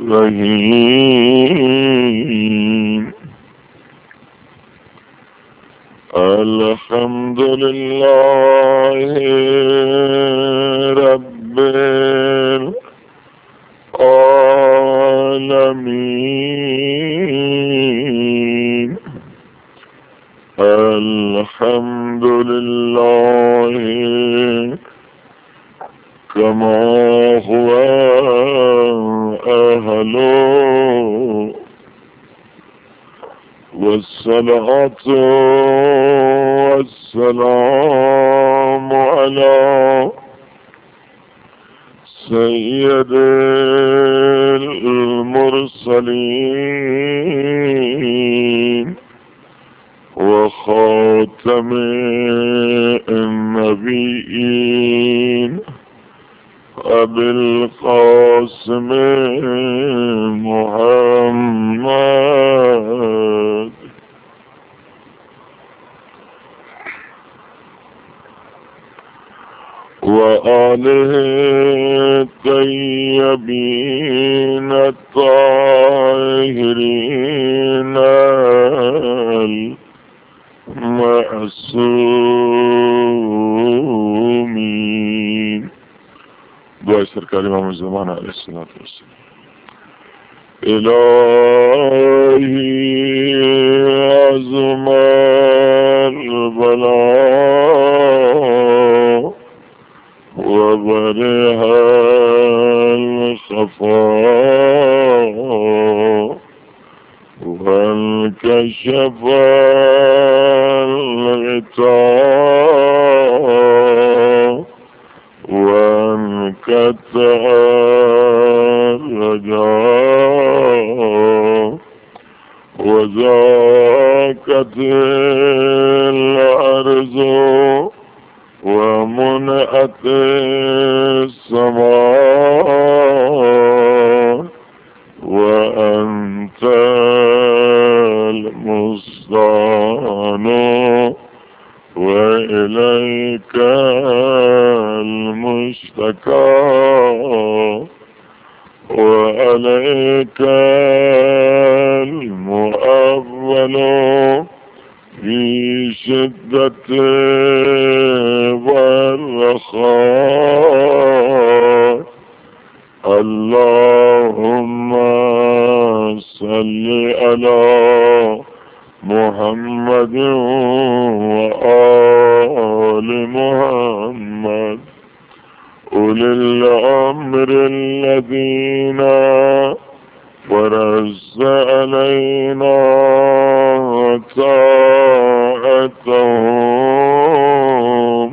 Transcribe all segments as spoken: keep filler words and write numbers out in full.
الرحيم. الحمد لله رب العالمين. الحمد لله كما هو أهله، والصلاة والسلام على سيد المرسلين وخاتم النبيين أبي القاسم محمد وآله الطيبين الطاهرين المعصومين. دعاء سرکار امام الزمان علیہ الصلوۃ والسلام. إلهي عظم البلاء وبرئ الخفاء وانكشف الغطاء وانقطع الرجاء وضاقت الأرض ومنعت السماء وأنت المستعان وإليك المشتكى وعليك المؤول في شدة والرخاء. اللهم صل على محمد وآل محمد أولي الأمر الذين فرضت علينا طاعتهم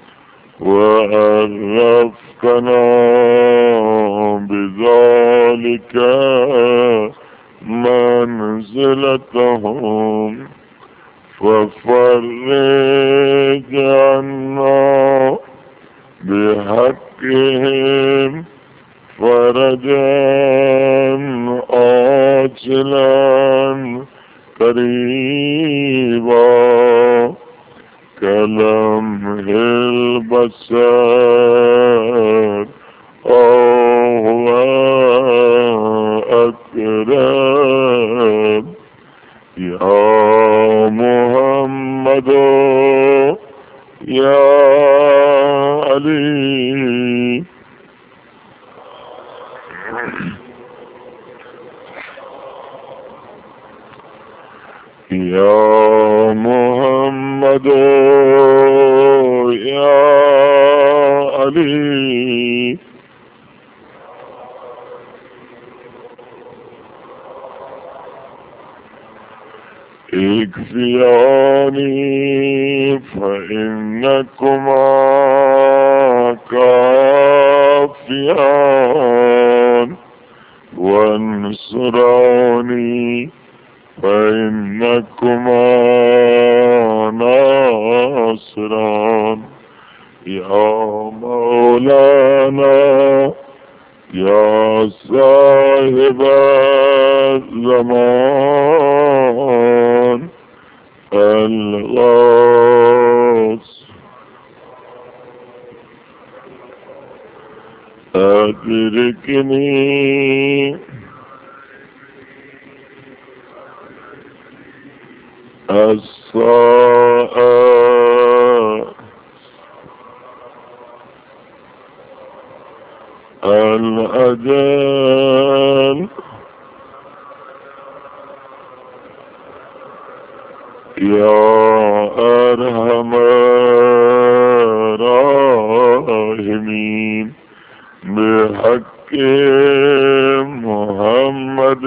وعرفتنا بذلك منزلتهم، ففرج عنا بحقهم فرجا عاجلا قريبا كلمح البصر أو هو أقرب. يا محمد يا علي يا محمد يا علي اكفياني فإنكما كافيان، وانصراني فإنكما ناصران. يا مولانا يا صاحب الزمان الغوث أدركني الرحمن يا أرحم الراحمين بحق محمد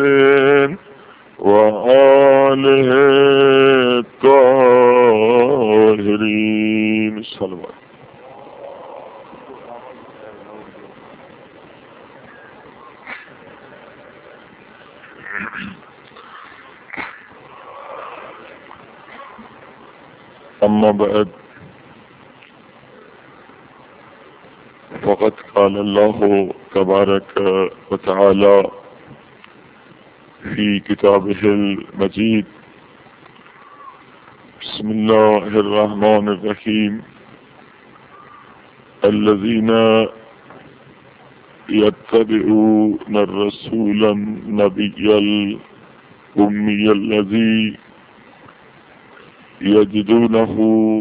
وآله الطاهرين. صلوات. أما بعد فقد قال الله تبارك وتعالى في كتابه المجيد: بسم الله الرحمن الرحيم الذين يتبعون الرسول النبي الأمي الذي يجدونه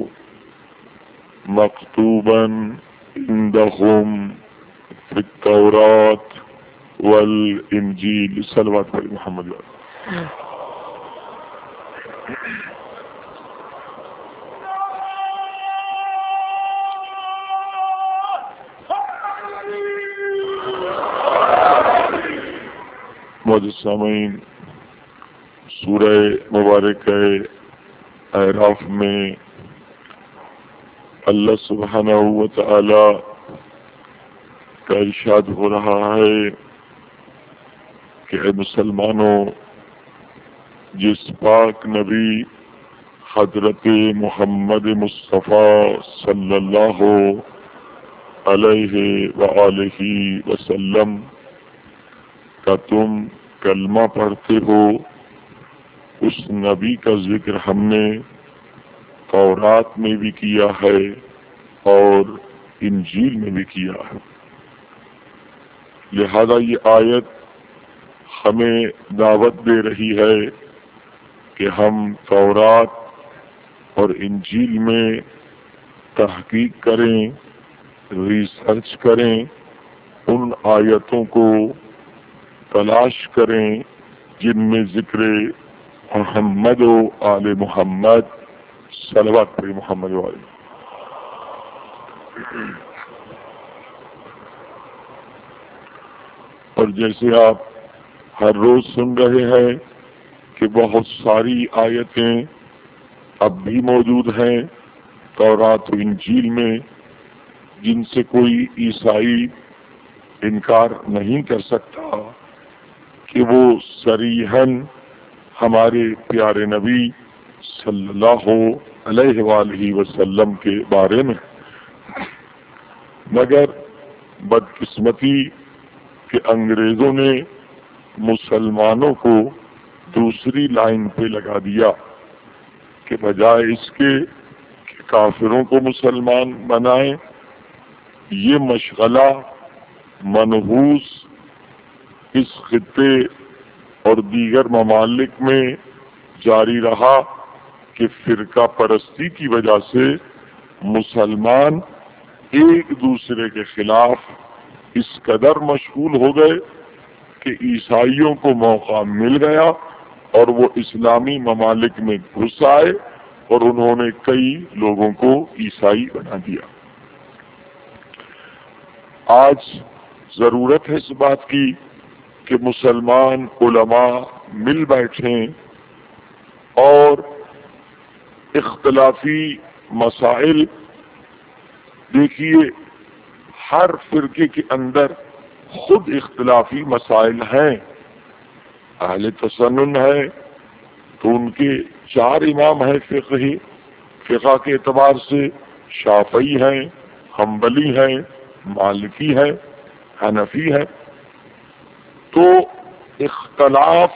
مكتوبا عندهم في التوراة والإنجيل. صلوات علی محمد. معزز سامعین، سورہ مبارکہ اعراف میں اللہ سبحانہ و تعالی کا ارشاد ہو رہا ہے کہ اے مسلمانوں، جس پاک نبی حضرت محمد مصطفیٰ صلی اللہ علیہ وآلہ وسلم کا تم کلمہ پڑھتے ہو، اس نبی کا ذکر ہم نے تورات میں بھی کیا ہے اور انجیل میں بھی کیا ہے. لہذا یہ آیت ہمیں دعوت دے رہی ہے کہ ہم تورات اور انجیل میں تحقیق کریں، ریسرچ کریں، ان آیتوں کو تلاش کریں جن میں ذکر محمد و آل محمد صلوات علی محمد و آل. اور جیسے آپ ہر روز سن رہے ہیں کہ بہت ساری آیتیں اب بھی موجود ہیں تورات و انجیل میں جن سے کوئی عیسائی انکار نہیں کر سکتا کہ وہ صریحاً ہمارے پیارے نبی صلی اللہ علیہ وآلہ وسلم کے بارے میں. مگر بدقسمتی کہ انگریزوں نے مسلمانوں کو دوسری لائن پہ لگا دیا کہ بجائے اس کے کہ کافروں کو مسلمان بنائیں، یہ مشغلہ منحوس اس خطے اور دیگر ممالک میں جاری رہا کہ فرقہ پرستی کی وجہ سے مسلمان ایک دوسرے کے خلاف اس قدر مشغول ہو گئے کہ عیسائیوں کو موقع مل گیا اور وہ اسلامی ممالک میں گھس آئے اور انہوں نے کئی لوگوں کو عیسائی بنا دیا. آج ضرورت ہے اس بات کی کہ مسلمان علماء مل بیٹھیں اور اختلافی مسائل، دیکھیے ہر فرقے کے اندر خود اختلافی مسائل ہیں. اہل تسنن ہے تو ان کے چار امام ہیں فقہی، فقہ کے اعتبار سے شافعی ہیں، حنبلی ہیں، مالکی ہیں، حنفی ہیں. تو اختلاف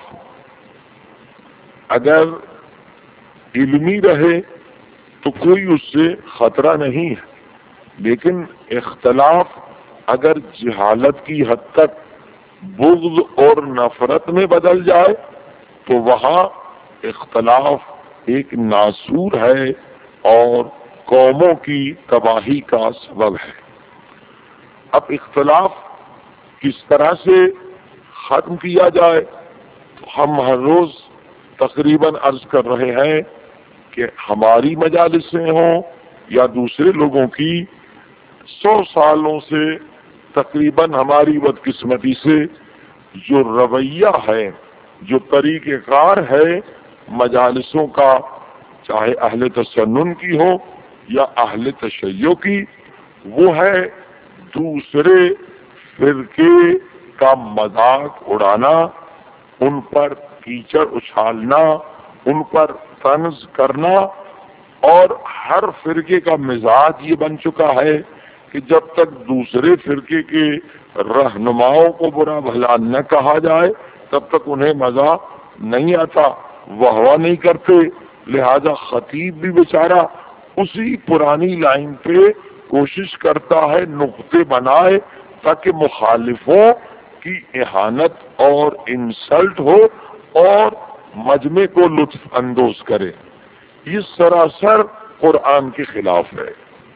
اگر علمی رہے تو کوئی اس سے خطرہ نہیں ہے، لیکن اختلاف اگر جہالت کی حد تک بغض اور نفرت میں بدل جائے تو وہاں اختلاف ایک ناسور ہے اور قوموں کی تباہی کا سبب ہے. اب اختلاف کس طرح سے ختم کیا جائے. تو ہم ہر روز تقریباً عرض کر رہے ہیں کہ ہماری مجالسیں ہوں یا دوسرے لوگوں کی، سو سالوں سے تقریباً ہماری بدقسمتی سے جو رویہ ہے، جو طریقہ کار ہے مجالسوں کا، چاہے اہل تسنن کی ہو یا اہل تشیع کی، وہ ہے دوسرے فرقے کا مذاق اڑانا، ان پر کیچڑ اچھالنا، ان پر طنز کرنا. اور ہر فرقے کا مزاج یہ بن چکا ہے کہ جب تک دوسرے فرقے کے رہنماؤں کو برا بھلا نہ کہا جائے تب تک انہیں مزہ نہیں آتا، واہ نہیں کرتے. لہذا خطیب بھی بیچارہ اسی پرانی لائن پہ کوشش کرتا ہے نقطے بنائے تاکہ مخالفوں کی اہانت اور انسلٹ ہو اور مجمع کو لطف اندوز کرے. یہ سراسر قرآن کے خلاف ہے،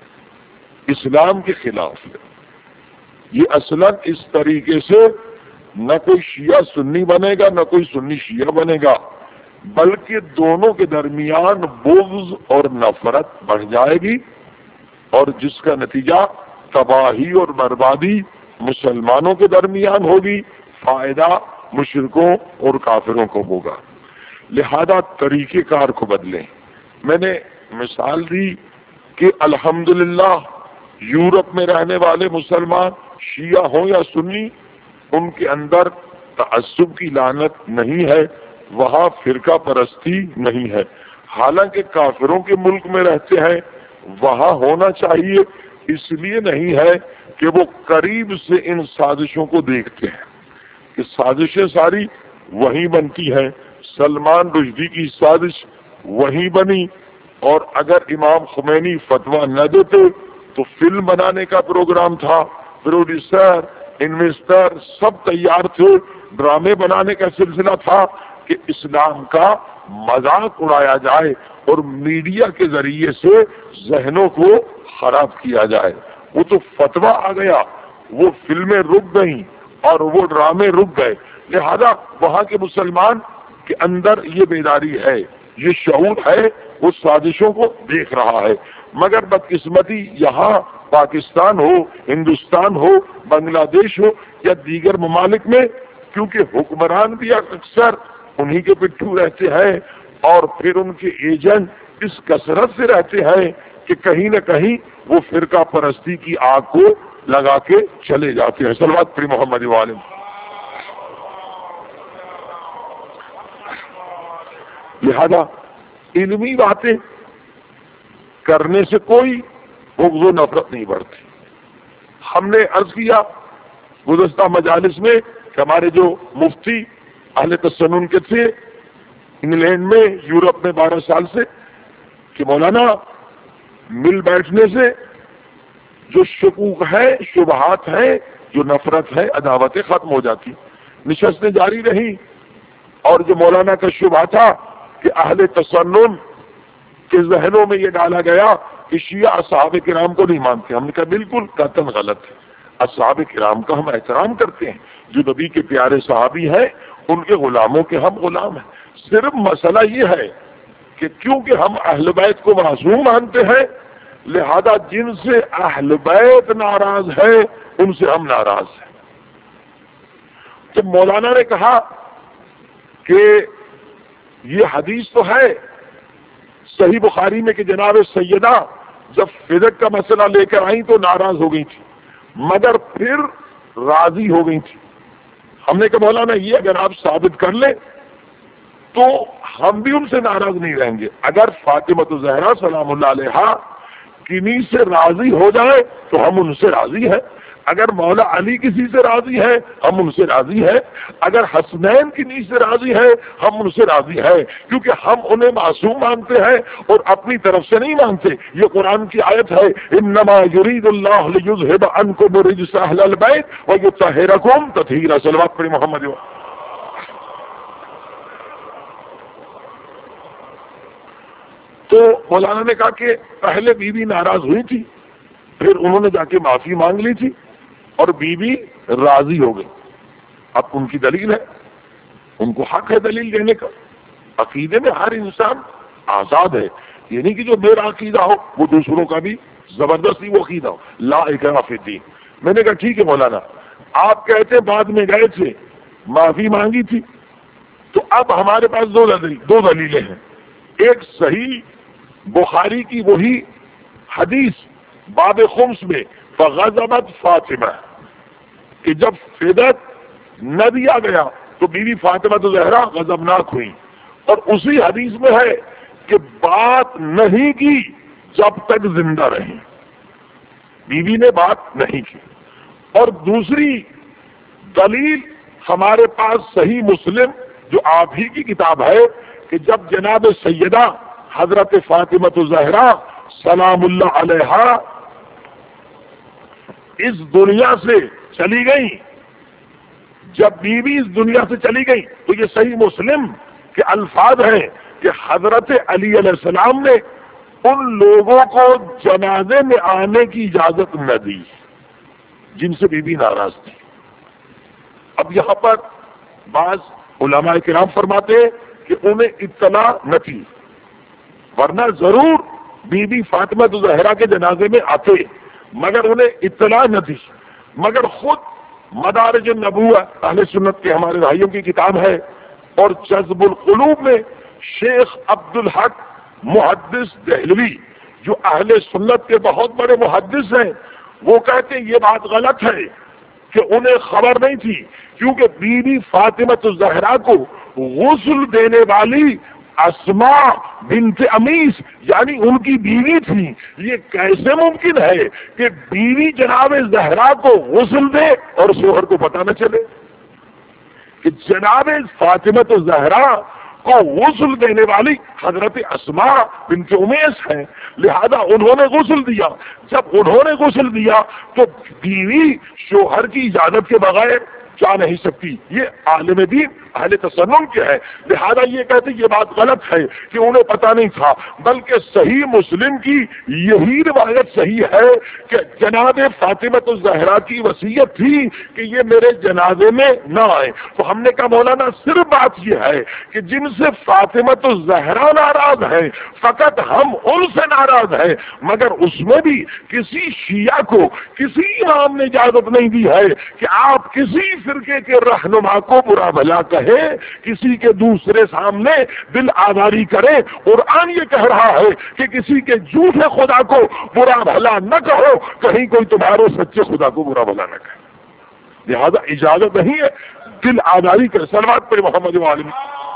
اسلام کے خلاف ہے. یہ اصلاً اس طریقے سے نہ کوئی شیعہ سنی بنے گا نہ کوئی سنی شیعہ بنے گا، بلکہ دونوں کے درمیان بغض اور نفرت بڑھ جائے گی، اور جس کا نتیجہ تباہی اور بربادی مسلمانوں کے درمیان ہوگی، فائدہ مشرکوں اور کافروں کو ہوگا. لہذا طریقہ کار کو بدلیں. میں نے مثال دی کہ الحمدللہ یورپ میں رہنے والے مسلمان شیعہ ہوں یا سنی، ان کے اندر تعصب کی لعنت نہیں ہے، وہاں فرقہ پرستی نہیں ہے. حالانکہ کافروں کے ملک میں رہتے ہیں، وہاں ہونا چاہیے، اس لیے نہیں ہے کہ وہ قریب سے ان سازشوں کو دیکھتے ہیں کہ سازشیں ساری وہیں بنتی ہیں. سلمان رشدی کی سازش وہیں بنی، اور اگر امام خمینی فتویٰ نہ دیتے تو فلم بنانے کا پروگرام تھا، پروڈیوسر انویسٹر سب تیار تھے، ڈرامے بنانے کا سلسلہ تھا کہ اسلام کا مذاق اڑایا جائے اور میڈیا کے ذریعے سے ذہنوں کو خراب کیا جائے. وہ تو فتویٰ آ گیا، وہ فلمیں رک گئیں اور وہ ڈرامے رک گئے. لہذا وہاں کے مسلمان کے اندر یہ بیداری ہے، یہ شعور ہے، وہ سازشوں کو دیکھ رہا ہے. مگر بدقسمتی یہاں پاکستان ہو، ہندوستان ہو، بنگلہ دیش ہو یا دیگر ممالک میں، کیونکہ حکمران بھی اکثر انہی کے پٹھو رہتے ہیں اور پھر ان کے ایجنٹ اس کثرت سے رہتے ہیں کہ کہیں نہ کہیں وہ فرقہ پرستی کی آگ کو لگا کے چلے جاتے ہیں. صلوات پر محمد والے. لہذا علمی باتیں کرنے سے کوئی بغض و نفرت نہیں بڑھتی. ہم نے عرض کیا گزشتہ مجالس میں کہ ہمارے جو مفتی اہل تسنن کے تھے انگلینڈ میں، یورپ میں بارہ سال سے، کہ مولانا مل بیٹھنے سے جو شکوک ہے، شبہات ہیں، جو نفرت ہے، عداوتیں ختم ہو جاتی. نشستیں جاری رہی اور جو مولانا کا شبہ تھا کہ اہل تسنن کے ذہنوں میں یہ ڈالا گیا کہ شیعہ اصحاب کرام کو نہیں مانتے. ہم نے کہا بالکل قطعاً غلط ہے. اصحاب کرام کا ہم احترام کرتے ہیں، جو نبی کے پیارے صحابی ہیں ان کے غلاموں کے ہم غلام ہیں. صرف مسئلہ یہ ہے کہ کیونکہ ہم اہل بیت کو معصوم مانتے ہیں، لہذا جن سے اہل بیت ناراض ہے ان سے ہم ناراض ہیں. تو مولانا نے کہا کہ یہ حدیث تو ہے صحیح بخاری میں کہ جناب سیدہ جب فدق کا مسئلہ لے کر آئیں تو ناراض ہو گئی تھی، مگر پھر راضی ہو گئی تھی. ہم نے کہا مولانا یہ اگر آپ ثابت کر لیں تو ہم بھی ان سے ناراض نہیں رہیں گے. اگر فاطمہ زہرا سلام اللہ علیہا کنی سے راضی ہو جائے تو ہم ان سے راضی ہیں. اگر مولا علی کسی سے راضی ہے ہم ان سے راضی ہیں. اگر حسنین کنی سے راضی ہے ہم ان سے راضی ہیں، کیونکہ ہم انہیں معصوم مانتے ہیں اور اپنی طرف سے نہیں مانتے. یہ قرآن کی آیت ہے، انما یرید اللہ لیذھب عنکم الرجس اہل البیت ویطہرکم تطہیرا. صلوات پر محمد. تو مولانا نے کہا کہ پہلے بی بی ناراض ہوئی تھی، پھر انہوں نے جا کے معافی مانگ لی تھی اور بی بی راضی ہو گئی. اب ان کی دلیل ہے، ان کو حق ہے دلیل دینے کا. عقیدے میں ہر انسان آزاد ہے، یہ نہیں کہ جو میرا عقیدہ ہو وہ دوسروں کا بھی زبردستی وہ عقیدہ ہو. لا اکراہ فی الدین. میں نے کہا ٹھیک ہے مولانا، آپ کہتے بعد میں گئے تھے معافی مانگی تھی، تو اب ہمارے پاس دو دلیل دو دلیلیں ہیں. ایک صحیح بخاری کی وہی حدیث باب خمس میں فغضبت فاطمہ، کہ جب فدیت نہ دیا گیا تو بیوی فاطمہ تو زہرا غضبناک ہوئی، اور اسی حدیث میں ہے کہ بات نہیں کی جب تک زندہ رہی، بیوی نے بات نہیں کی. اور دوسری دلیل ہمارے پاس صحیح مسلم جو آپ ہی کی کتاب ہے کہ جب جناب سیدہ حضرت فاطمہ زہرا سلام اللہ علیہا اس دنیا سے چلی گئی، جب بیوی اس دنیا سے چلی گئی تو یہ صحیح مسلم کے الفاظ ہیں کہ حضرت علی علیہ السلام نے ان لوگوں کو جنازے میں آنے کی اجازت نہ دی جن سے بیوی ناراض تھی. اب یہاں پر بعض علماء کرام فرماتے ہیں کہ انہیں اطلاع نہ تھی، ورنہ ضرور بی بی فاطمہ زہرا کے جنازے میں آتے، مگر انہیں اطلاع نہ تھی. مگر خود مدارج النبوہ اہل سنت کے ہمارے بھائیوں کی کتاب ہے، اور جذب القلوب میں شیخ عبد الحق محدث دہلوی جو اہل سنت کے بہت بڑے محدث ہیں، وہ کہتے ہیں یہ بات غلط ہے کہ انہیں خبر نہیں تھی، کیونکہ بی بی فاطمہ زہرا کو غسل دینے والی اسماء بنت امیس یعنی ان کی بیوی تھی. یہ کیسے ممکن ہے کہ بیوی جناب زہرا کو غسل دے اور شوہر کو پتہ نہ چلے؟ کہ جناب فاطمہ زہرا کو غسل دینے والی حضرت اسماء بنت امیس ہے، لہذا انہوں نے غسل دیا. جب انہوں نے غسل دیا تو بیوی شوہر کی اجازت کے بغیر جا نہیں سکتی. یہ عالم دین اہل تسنن کے ہے، لہذا یہ کہتے یہ بات غلط ہے کہ انہیں پتہ نہیں تھا، بلکہ صحیح مسلم کی یہی روایت صحیح ہے کہ جناب فاطمہ زہرا کی وصیت تھی کہ یہ میرے جنازے میں نہ آئے. تو ہم نے کہا مولانا صرف بات یہ ہے کہ جن سے فاطمہ زہرا ناراض ہے فقط ہم ان سے ناراض ہیں، مگر اس میں بھی کسی شیعہ کو کسی امام نے اجازت نہیں دی ہے کہ آپ کسی فرقے کے رہنما کو برا بھلا کہے، کسی کے دوسرے سامنے دل آزاری کرے. قرآن یہ کہہ رہا ہے کہ کسی کے جھوٹے خدا کو برا بھلا نہ کہو، کہیں کوئی تمہارے سچے خدا کو برا بھلا نہ کہے. لہذا اجازت نہیں ہے دل آزاری کرے. صلوات پر محمد وعلم.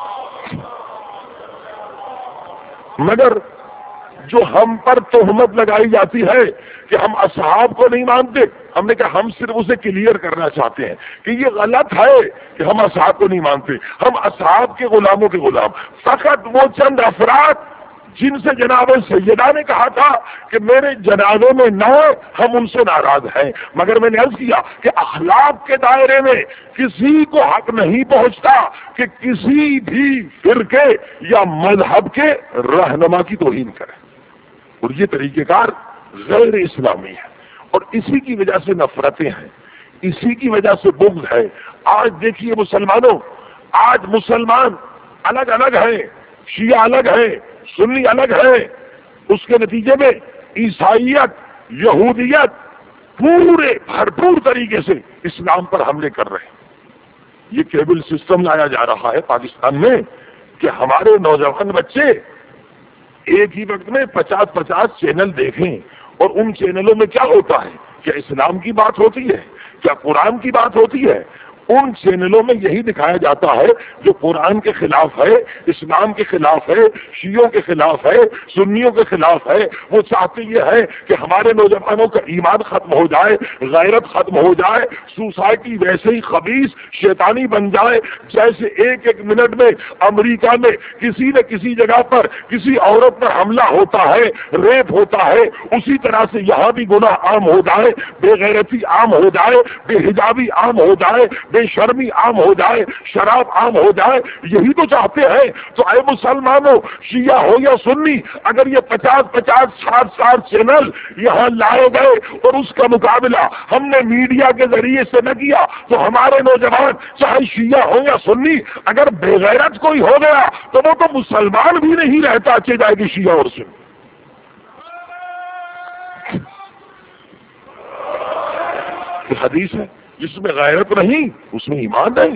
مگر جو ہم پر تہمت لگائی جاتی ہے کہ ہم اصحاب کو نہیں مانتے، ہم نے کہا ہم صرف اسے کلیئر کرنا چاہتے ہیں کہ یہ غلط ہے کہ ہم اصحاب کو نہیں مانتے. ہم اصحاب کے غلاموں کے غلام، فقط وہ چند افراد جن سے جناب سیدہ نے کہا تھا کہ میرے جنازے میں نہ ہم ان سے ناراض ہیں. مگر میں نے عرض کیا کہ اخلاق کے دائرے میں کسی کو حق نہیں پہنچتا کہ کسی بھی فرقے یا مذہب کے رہنما کی توہین کرے، اور یہ طریقہ کار غیر اسلامی ہے، اور اسی کی وجہ سے نفرتیں ہیں، اسی کی وجہ سے بغض ہے. آج دیکھیے مسلمانوں، آج مسلمان الگ الگ ہیں، شیعہ الگ ہیں، سنی الگ ہے. اس کے نتیجے میں عیسائیت یہودیت پورے بھرپور طریقے سے اسلام پر حملے کر رہے ہیں. یہ کیبل سسٹم لایا جا رہا ہے پاکستان میں کہ ہمارے نوجوان بچے ایک ہی وقت میں پچاس پچاس چینل دیکھیں، اور ان چینلوں میں کیا ہوتا ہے؟ کیا اسلام کی بات ہوتی ہے؟ کیا قرآن کی بات ہوتی ہے؟ ان چینلوں میں یہی دکھایا جاتا ہے جو قرآن کے خلاف ہے، اسلام کے خلاف ہے، شیعوں کے خلاف ہے، سنیوں کے خلاف ہے. وہ چاہتے یہ ہے کہ ہمارے نوجوانوں کا ایمان ختم ہو جائے، غیرت ختم ہو جائے، سوسائٹی ویسے ہی خبیث شیطانی بن جائے جیسے ایک ایک منٹ میں امریکہ میں کسی نہ کسی جگہ پر کسی عورت پر حملہ ہوتا ہے، ریپ ہوتا ہے، اسی طرح سے یہاں بھی گناہ عام ہو جائے، بے غیرتی عام ہو جائے، بے حجابی عام ہو جائے، بے شرمی عام ہو جائے، شراب عام ہو جائے، یہی تو چاہتے ہیں۔ تو اے مسلمانوں، شیعہ ہو یا سنی، اگر یہ پچاس پچاس ساٹھ ساٹھ چینل یہاں لائے گئے اور اس کا مقابلہ ہم نے میڈیا کے ذریعے سے نہ کیا تو ہمارے نوجوان چاہے شیعہ ہو یا سنی، اگر بے غیرت کوئی ہو گیا تو وہ تو مسلمان بھی نہیں رہتا، اچھے جائے گی شیعہ اور سنی۔ حدیث ہے جس میں غیرت نہیں اس میں ایمان نہیں۔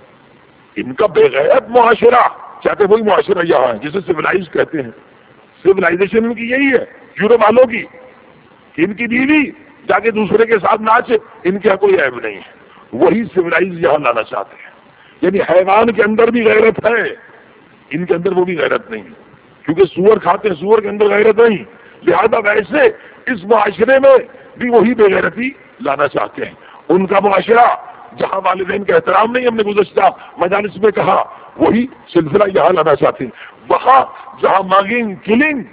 ان کا بے غیرت معاشرہ چاہتے وہی معاشرہ یہاں ہے جسے سویلائز کہتے ہیں۔ سویلائزیشن ان کی یہی ہے یورپ والوں کی، ان کی بیوی جا کے دوسرے کے ساتھ ناچے، ان کے کوئی عیب نہیں ہے، وہی سویلائز یہاں لانا چاہتے ہیں۔ یعنی حیوان کے اندر بھی غیرت ہے، ان کے اندر وہ بھی غیرت نہیں، کیونکہ سور کھاتے ہیں، سور کے اندر غیرت نہیں، لہذا ویسے اس معاشرے میں بھی وہی بے غیرتی لانا چاہتے ہیں۔ ان کا معاشرہ جہاں والدین کا احترام نہیں، ہم نے گزشتہ مجالس میں کہا، وہی سلسلہ یہاں لانا چاہتے ہیں۔ وہاں جہاں ماگنگ، کلنگ،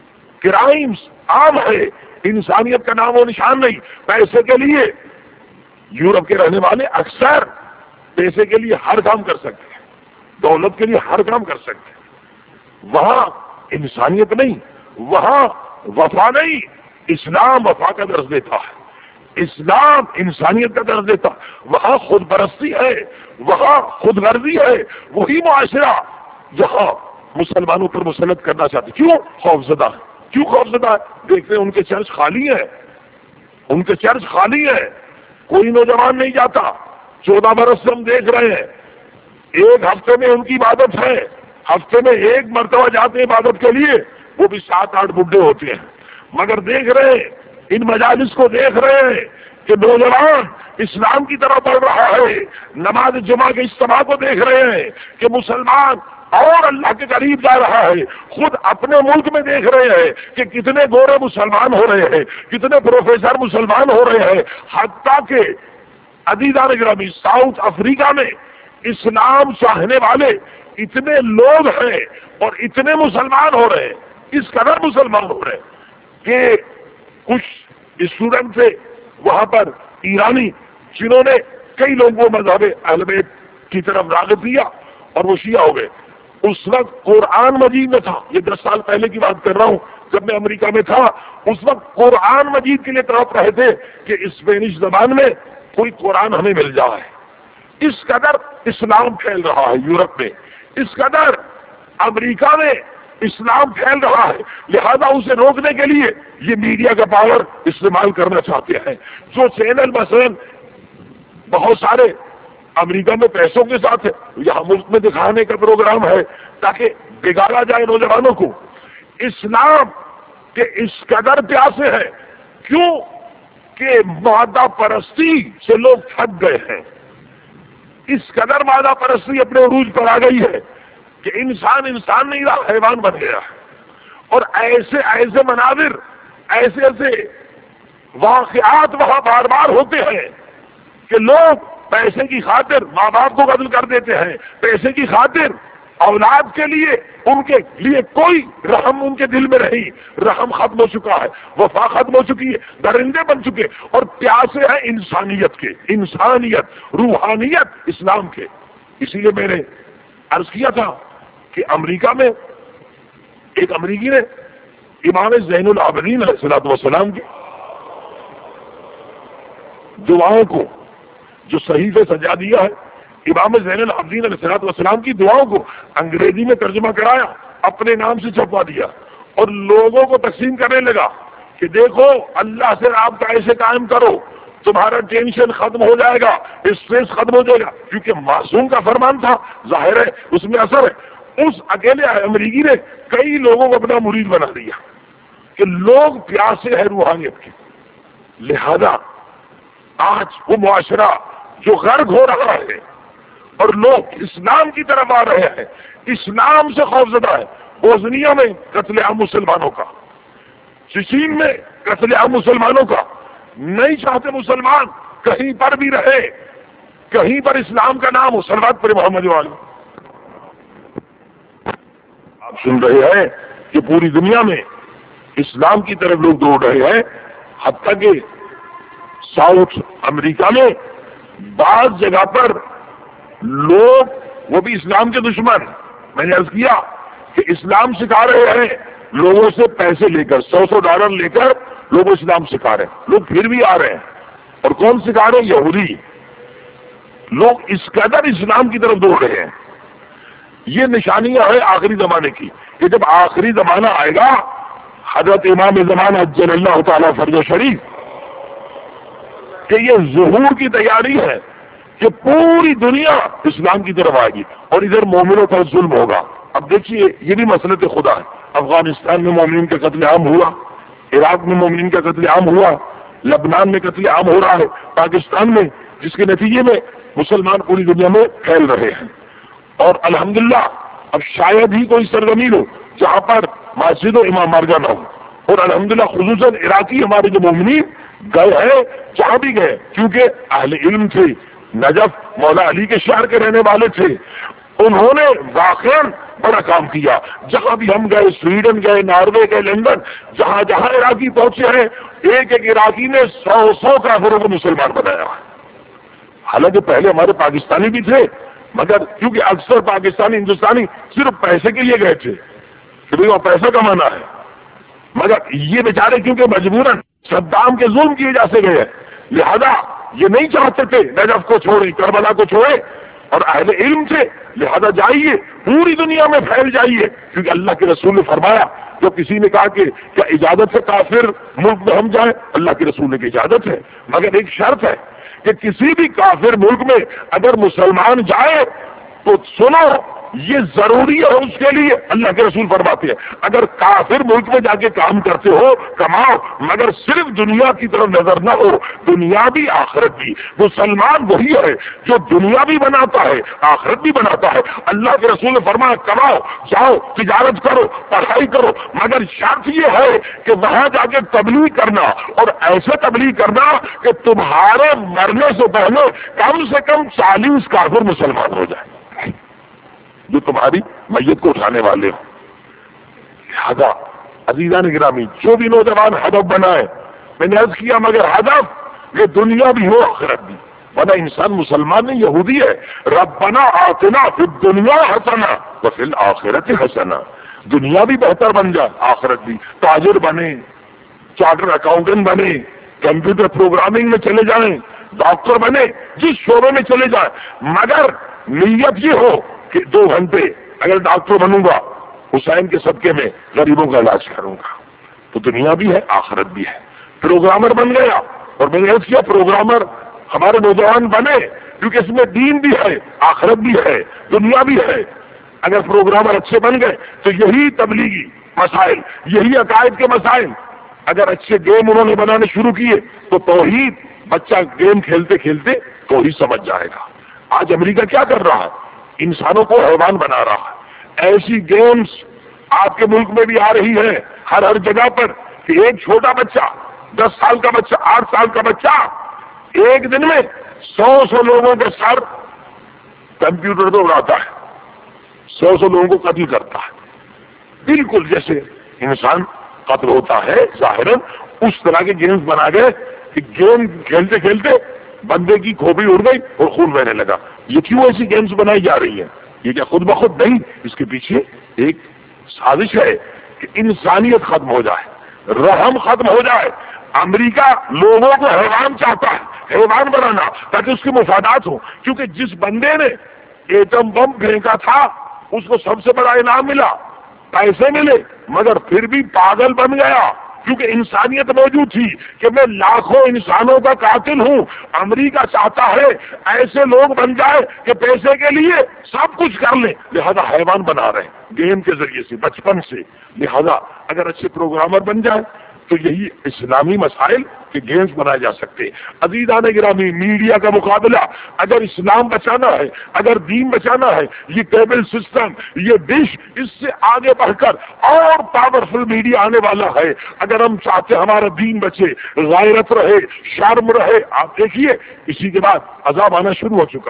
کرائمز عام ہے، انسانیت کا نام و نشان نہیں، پیسے کے لیے یورپ کے رہنے والے اکثر پیسے کے لیے ہر کام کر سکتے ہیں، دولت کے لیے ہر کام کر سکتے ہیں۔ وہاں انسانیت نہیں، وہاں وفا نہیں، اسلام وفا کا درس دیتا ہے، اسلام انسانیت کا درس دیتا ہے۔ وہاں خود پرستی ہے، وہاں خود غرضی ہے، وہی معاشرہ جہاں مسلمانوں پر مسلط کرنا چاہتے۔ کیوں خوفزدہ ہے؟ کیوں خوفزدہ ہے؟ دیکھتے ہیں ان کے چرچ خالی ہیں، ان کے چرچ خالی ہیں، کوئی نوجوان نہیں جاتا۔ چودہ برس سے ہم دیکھ رہے ہیں، ایک ہفتے میں ان کی عبادت ہے، ہفتے میں ایک مرتبہ جاتے ہیں عبادت کے لیے، وہ بھی سات آٹھ بڈھے ہوتے ہیں، مگر دیکھ رہے ہیں ان مجالس کو، دیکھ رہے ہیں کہ نوجوان اسلام کی طرف بڑھ رہا ہے، نماز جمعہ کے اجتماع کو دیکھ رہے ہیں کہ مسلمان اور اللہ کے قریب جا رہا ہے۔ خود اپنے ملک میں دیکھ رہے ہیں کہ کتنے گورے مسلمان ہو رہے ہیں، کتنے پروفیسر مسلمان ہو رہے ہیں، حتیٰ کہ عزیزان گرامی ساؤتھ افریقہ میں اسلام چاہنے والے اتنے لوگ ہیں اور اتنے مسلمان ہو رہے ہیں، اس قدر مسلمان ہو رہے ہیں کہ کچھ اسٹوڈنٹ تھے وہاں پر ایرانی، جنہوں نے کئی لوگوں کو مذہب اہل بیت کی طرف راغب کیا اور وہ شیعہ ہو گئے۔ اس وقت قرآن مجید میں تھا، یہ دس سال پہلے کی بات کر رہا ہوں، جب میں امریکہ میں تھا، اس وقت قرآن مجید کے لیے تڑپ رہے تھے کہ اسپینش زبان میں کوئی قرآن ہمیں مل جائے۔ اس قدر اسلام پھیل رہا ہے یورپ میں، اس قدر امریکہ میں اسلام پھیل رہا ہے، لہذا اسے روکنے کے لیے یہ میڈیا کا پاور استعمال کرنا چاہتے ہیں۔ جو چینل مثلا بہت سارے امریکہ میں پیسوں کے ساتھ ہے، یہاں ملک میں دکھانے کا پروگرام ہے تاکہ بگاڑا جائے نوجوانوں کو۔ اسلام کے اس قدر پیاسے ہیں، کیوں کہ مادہ پرستی سے لوگ تھک گئے ہیں، اس قدر مادہ پرستی اپنے عروج پر آ گئی ہے کہ انسان انسان نہیں رہا، حیوان بن گیا ہے۔ اور ایسے ایسے مناظر، ایسے ایسے واقعات وہاں بار بار ہوتے ہیں کہ لوگ پیسے کی خاطر ماں باپ کو قتل کر دیتے ہیں، پیسے کی خاطر اولاد کے لیے ان کے لیے کوئی رحم ان کے دل میں نہیں، رحم ختم ہو چکا ہے، وفا ختم ہو چکی ہے، درندے بن چکے اور پیاسے ہیں انسانیت کے، انسانیت، روحانیت اسلام کے۔ اسی لیے میں نے عرض کیا تھا کہ امریکہ میں ایک امریکی نے امام زین العابدین علیہ الصلوۃ والسلام کی دعاؤں کو جو صحیفے سجا دیا ہے، امام زین العابدین علیہ الصلوۃ والسلام کی دعاؤں کو انگریزی میں ترجمہ کرایا، اپنے نام سے چھپوا دیا اور لوگوں کو تقسیم کرنے لگا کہ دیکھو اللہ سے رابطہ ایسے قائم کرو، تمہارا ٹینشن ختم ہو جائے گا، اسٹریس ختم ہو جائے گا، کیونکہ معصوم کا فرمان تھا، ظاہر ہے اس میں اثر ہے۔ اس اکیلے امریکی نے کئی لوگوں کو اپنا مرید بنا دیا کہ لوگ پیاسے ہیں روحانیت کے۔ لہذا آج وہ معاشرہ جو غرق ہو رہا ہے اور لوگ اسلام کی طرف آ رہے ہیں، اسلام سے خوفزدہ ہے۔ بوسنیا میں قتل عام مسلمانوں کا، چچین میں قتل عام مسلمانوں کا، نہیں چاہتے مسلمان کہیں پر بھی رہے، کہیں پر اسلام کا نام ہو، صلوات پر محمد والی۔ آپ سن رہے ہیں کہ پوری دنیا میں اسلام کی طرف لوگ دوڑ رہے ہیں، حتیٰ کہ ساؤتھ امریکہ میں بعض جگہ پر لوگ وہ بھی اسلام کے دشمن، میں نے عرض کیا کہ اسلام سکھا رہے ہیں لوگوں سے پیسے لے کر، سو سو ڈالر لے کر لوگوں اسلام سکھا رہے ہیں، لوگ پھر بھی آ رہے ہیں۔ اور کون سکھا رہے ہیں؟ یہودی لوگ اس قدر اسلام کی طرف دوڑ رہے ہیں۔ یہ نشانیاں ہیں آخری زمانے کی کہ جب آخری زمانہ آئے گا، حضرت امام زمانہ عجل اللہ تعالیٰ فرج شریف کہ یہ ظہور کی تیاری ہے کہ پوری دنیا اسلام کی طرف آئے گی اور ادھر مومنوں پر ظلم ہوگا۔ اب دیکھیے یہ بھی مسئلہ خدا ہے، افغانستان میں مومنین کا قتل عام ہوا، عراق میں مومنین کا قتل عام ہوا، لبنان میں قتل عام ہو رہا ہے، پاکستان میں، جس کے نتیجے میں مسلمان پوری دنیا میں پھیل رہے ہیں۔ اور الحمدللہ اب شاید ہی کوئی سرزمین ہو جہاں پر مسجد و امام مارجا نہ ہو، اور الحمدللہ خصوصاً عراقی ہمارے جو مومنین گئے ہیں جہاں بھی گئے، کیونکہ اہل علم تھے، نجف مولا علی کے شہر کے رہنے والے تھے، انہوں نے واقعاً بڑا کام کیا۔ جہاں بھی ہم گئے، سویڈن گئے، ناروے گئے، لندن، جہاں جہاں عراقی پہنچے ہیں، ایک ایک عراقی نے سو سو کافروں کو مسلمان بنایا۔ حالانکہ پہلے ہمارے پاکستانی بھی تھے، مگر کیونکہ اکثر پاکستانی ہندوستانی صرف پیسے کے لیے گئے تھے کہ بھئی وہ پیسہ کمانا ہے، مگر یہ بیچارے کیونکہ مجبوراً صدام کے ظلم کی وجہ سے گئے، لہذا یہ نہیں چاہتے تھے نجف کو چھوڑے، کربلا کو چھوڑے، اور اہل علم تھے، لہذا جائیے پوری دنیا میں پھیل جائیے، کیونکہ اللہ کے رسول نے فرمایا، جو کسی نے کہا کہ کیا اجازت ہے کافر ملک میں ہم جائیں، اللہ کے رسول نے کی اجازت ہے، مگر ایک شرط ہے کہ کسی بھی کافر ملک میں اگر مسلمان جائے تو سنو یہ ضروری ہے اس کے لیے، اللہ کے رسول فرماتے ہیں اگر کافر ملک میں جا کے کام کرتے ہو کماؤ، مگر صرف دنیا کی طرف نظر نہ ہو، دنیا بھی آخرت بھی۔ مسلمان وہی ہے جو دنیا بھی بناتا ہے آخرت بھی بناتا ہے۔ اللہ کے رسول نے فرمایا کماؤ، جاؤ تجارت کرو، پڑھائی کرو، مگر شرط یہ ہے کہ وہاں جا کے تبلیغ کرنا، اور ایسے تبلیغ کرنا کہ تمہارے مرنے سے پہلے کم سے کم چالیس کافر مسلمان ہو جائے جو تمہاری میت کو اٹھانے والے ہوں۔ لہذا عزیزان گرامی، جو بھی نوجوان ہدف بنائے، میں نے عرض کیا مگر ہدف یہ دنیا بھی ہو آخرت بھی، ورنہ انسان مسلمان نہیں یہودی ہے۔ ربنا آتنا فی الدنیا حسنہ وفی الآخرۃ حسنہ، دنیا بھی بہتر بن جائے آخرت بھی، تاجر بنے، چارٹر اکاؤنٹنٹ بنے، کمپیوٹر پروگرامنگ میں چلے جائیں، ڈاکٹر بنے، جس شعبے میں چلے جائیں، مگر نیت یہ ہو کہ دو گھنٹے اگر ڈاکٹر بنوں گا حسین کے صدقے میں غریبوں کا علاج کروں گا، تو دنیا بھی ہے آخرت بھی ہے۔ پروگرامر بن گیا، اور میں نے عرض کیا پروگرامر ہمارے نوجوان بنے کیونکہ اس میں دین بھی ہے آخرت بھی ہے دنیا بھی ہے۔ اگر پروگرامر اچھے بن گئے تو یہی تبلیغی مسائل، یہی عقائد کے مسائل، اگر اچھے گیم انہوں نے بنانے شروع کیے تو توحید، بچہ گیم کھیلتے کھیلتے توحید سمجھ جائے گا۔ آج امریکہ کیا کر رہا ہے؟ انسانوں کو حیوان بنا رہا ہے۔ ایسی گیمز آپ کے ملک میں بھی آ رہی ہے ہر ہر جگہ پر کہ ایک چھوٹا بچہ، دس سال کا بچہ، آٹھ سال کا بچہ ایک دن میں سو سو لوگوں کے سر کمپیوٹر پہ اڑاتا ہے، سو سو لوگوں کو قتل کرتا ہے، بالکل جیسے انسان قتل ہوتا ہے ظاہراً اس طرح کے گیمز بنا گئے کہ گیم کھیلتے کھیلتے بندے کی کھوپڑی اڑ گئی اور خون بہنے لگا۔ یہ کیوں ایسی گیمز بنائی جا رہی ہیں؟ یہ کیا خود بخود نہیں، اس کے پیچھے ایک سازش ہے کہ انسانیت ختم ہو جائے، رحم ختم ہو جائے۔ امریکہ لوگوں کو حیوان چاہتا ہے، حیوان بنانا تاکہ اس کے مفادات ہوں، کیونکہ جس بندے نے ایٹم بم پھینکا تھا اس کو سب سے بڑا انعام ملا، پیسے ملے، مگر پھر بھی پاگل بن گیا کیونکہ انسانیت موجود تھی کہ میں لاکھوں انسانوں کا قاتل ہوں۔ امریکہ چاہتا ہے ایسے لوگ بن جائے کہ پیسے کے لیے سب کچھ کر لیں، لہذا حیوان بنا رہے ہیں گیم کے ذریعے سے بچپن سے۔ لہذا اگر اچھے پروگرامر بن جائے تو یہی اسلامی مسائل کے گیمز بنائے جا سکتے۔ عزیزان گرامی، میڈیا کا مقابلہ اگر اسلام بچانا ہے، اگر دین بچانا ہے، یہ کیبل سسٹم، یہ ڈش، اس سے آگے بڑھ کر اور پاورفل میڈیا آنے والا ہے۔ اگر ہم چاہتے ہمارا دین بچے، غیرت رہے، شرم رہے، آپ دیکھیے اسی کے بعد عذاب آنا شروع ہو چکا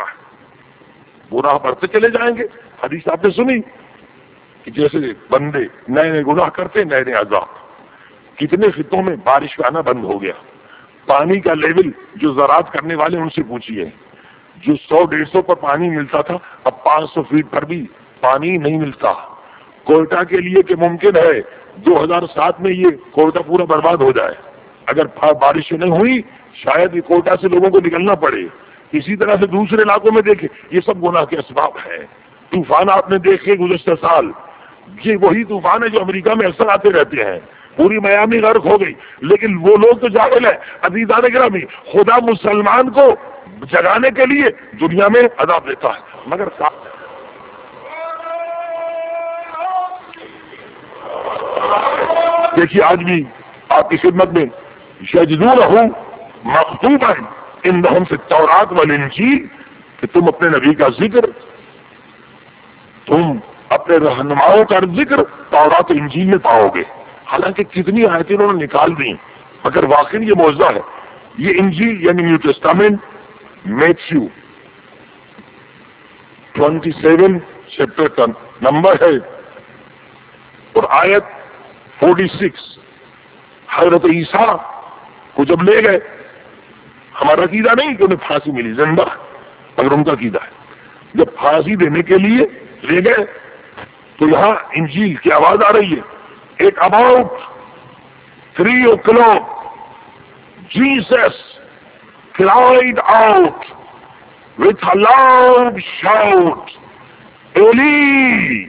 ہے، گناہ بڑھتے چلے جائیں گے۔ حدیث آپ نے سنی کہ جیسے بندے نئے نئے گناہ کرتے نئے نئے عذاب۔ کتنے خطوں میں بارش کا آنا بند ہو گیا، پانی کا لیول جو زراعت کرنے والے ان سے پوچھیے، جو سو ڈیڑھ سو پر پانی ملتا تھا اب پانچ سو فیٹ پر بھی پانی نہیں ملتا. کوئٹہ کے لیے کہ ممکن ہے دو ہزار سات میں یہ کوئٹہ پورا برباد ہو جائے اگر بارش نہیں ہوئی، شاید یہ کوئٹہ سے لوگوں کو نکلنا پڑے. اسی طرح سے دوسرے علاقوں میں دیکھیں، یہ سب گناہ کے اسباب ہیں. طوفان آپ نے دیکھے گزشتہ سال، یہ وہی طوفان ہے جو امریکہ میں اکثر آتے رہتے ہیں. پوری میامی غرق ہو گئی، لیکن وہ لوگ تو جاہل ہیں. عزیزان گرامی، خدا مسلمان کو جگانے کے لیے دنیا میں عذاب دیتا ہے، مگر دیکھیے آج بھی آپ کی خدمت میں یجدونہ مکتوبا عندہم فی التوراۃ والانجیل کہ تم اپنے نبی کا ذکر، تم اپنے رہنماؤں کا ذکر تورات و انجیل میں پاؤ گے. حالانکہ کتنی آیتیں انہوں نے نکال دی، مگر واقعی یہ معجزہ ہے. یہ انجیل یعنی New Testament Matthew twenty seven chapter کا نمبر ہے اور آیت فورٹی سکس. حضرت عیسیٰ کو جب لے گئے، ہمارا عقیدہ نہیں کہ انہیں پھانسی ملی، زندہ، مگر ان کا عقیدہ ہے جب پھانسی دینے کے لیے لے گئے تو یہاں انجیل کی آواز آ رہی ہے. At about three o'clock Jesus cried out with a loud shout, Eli,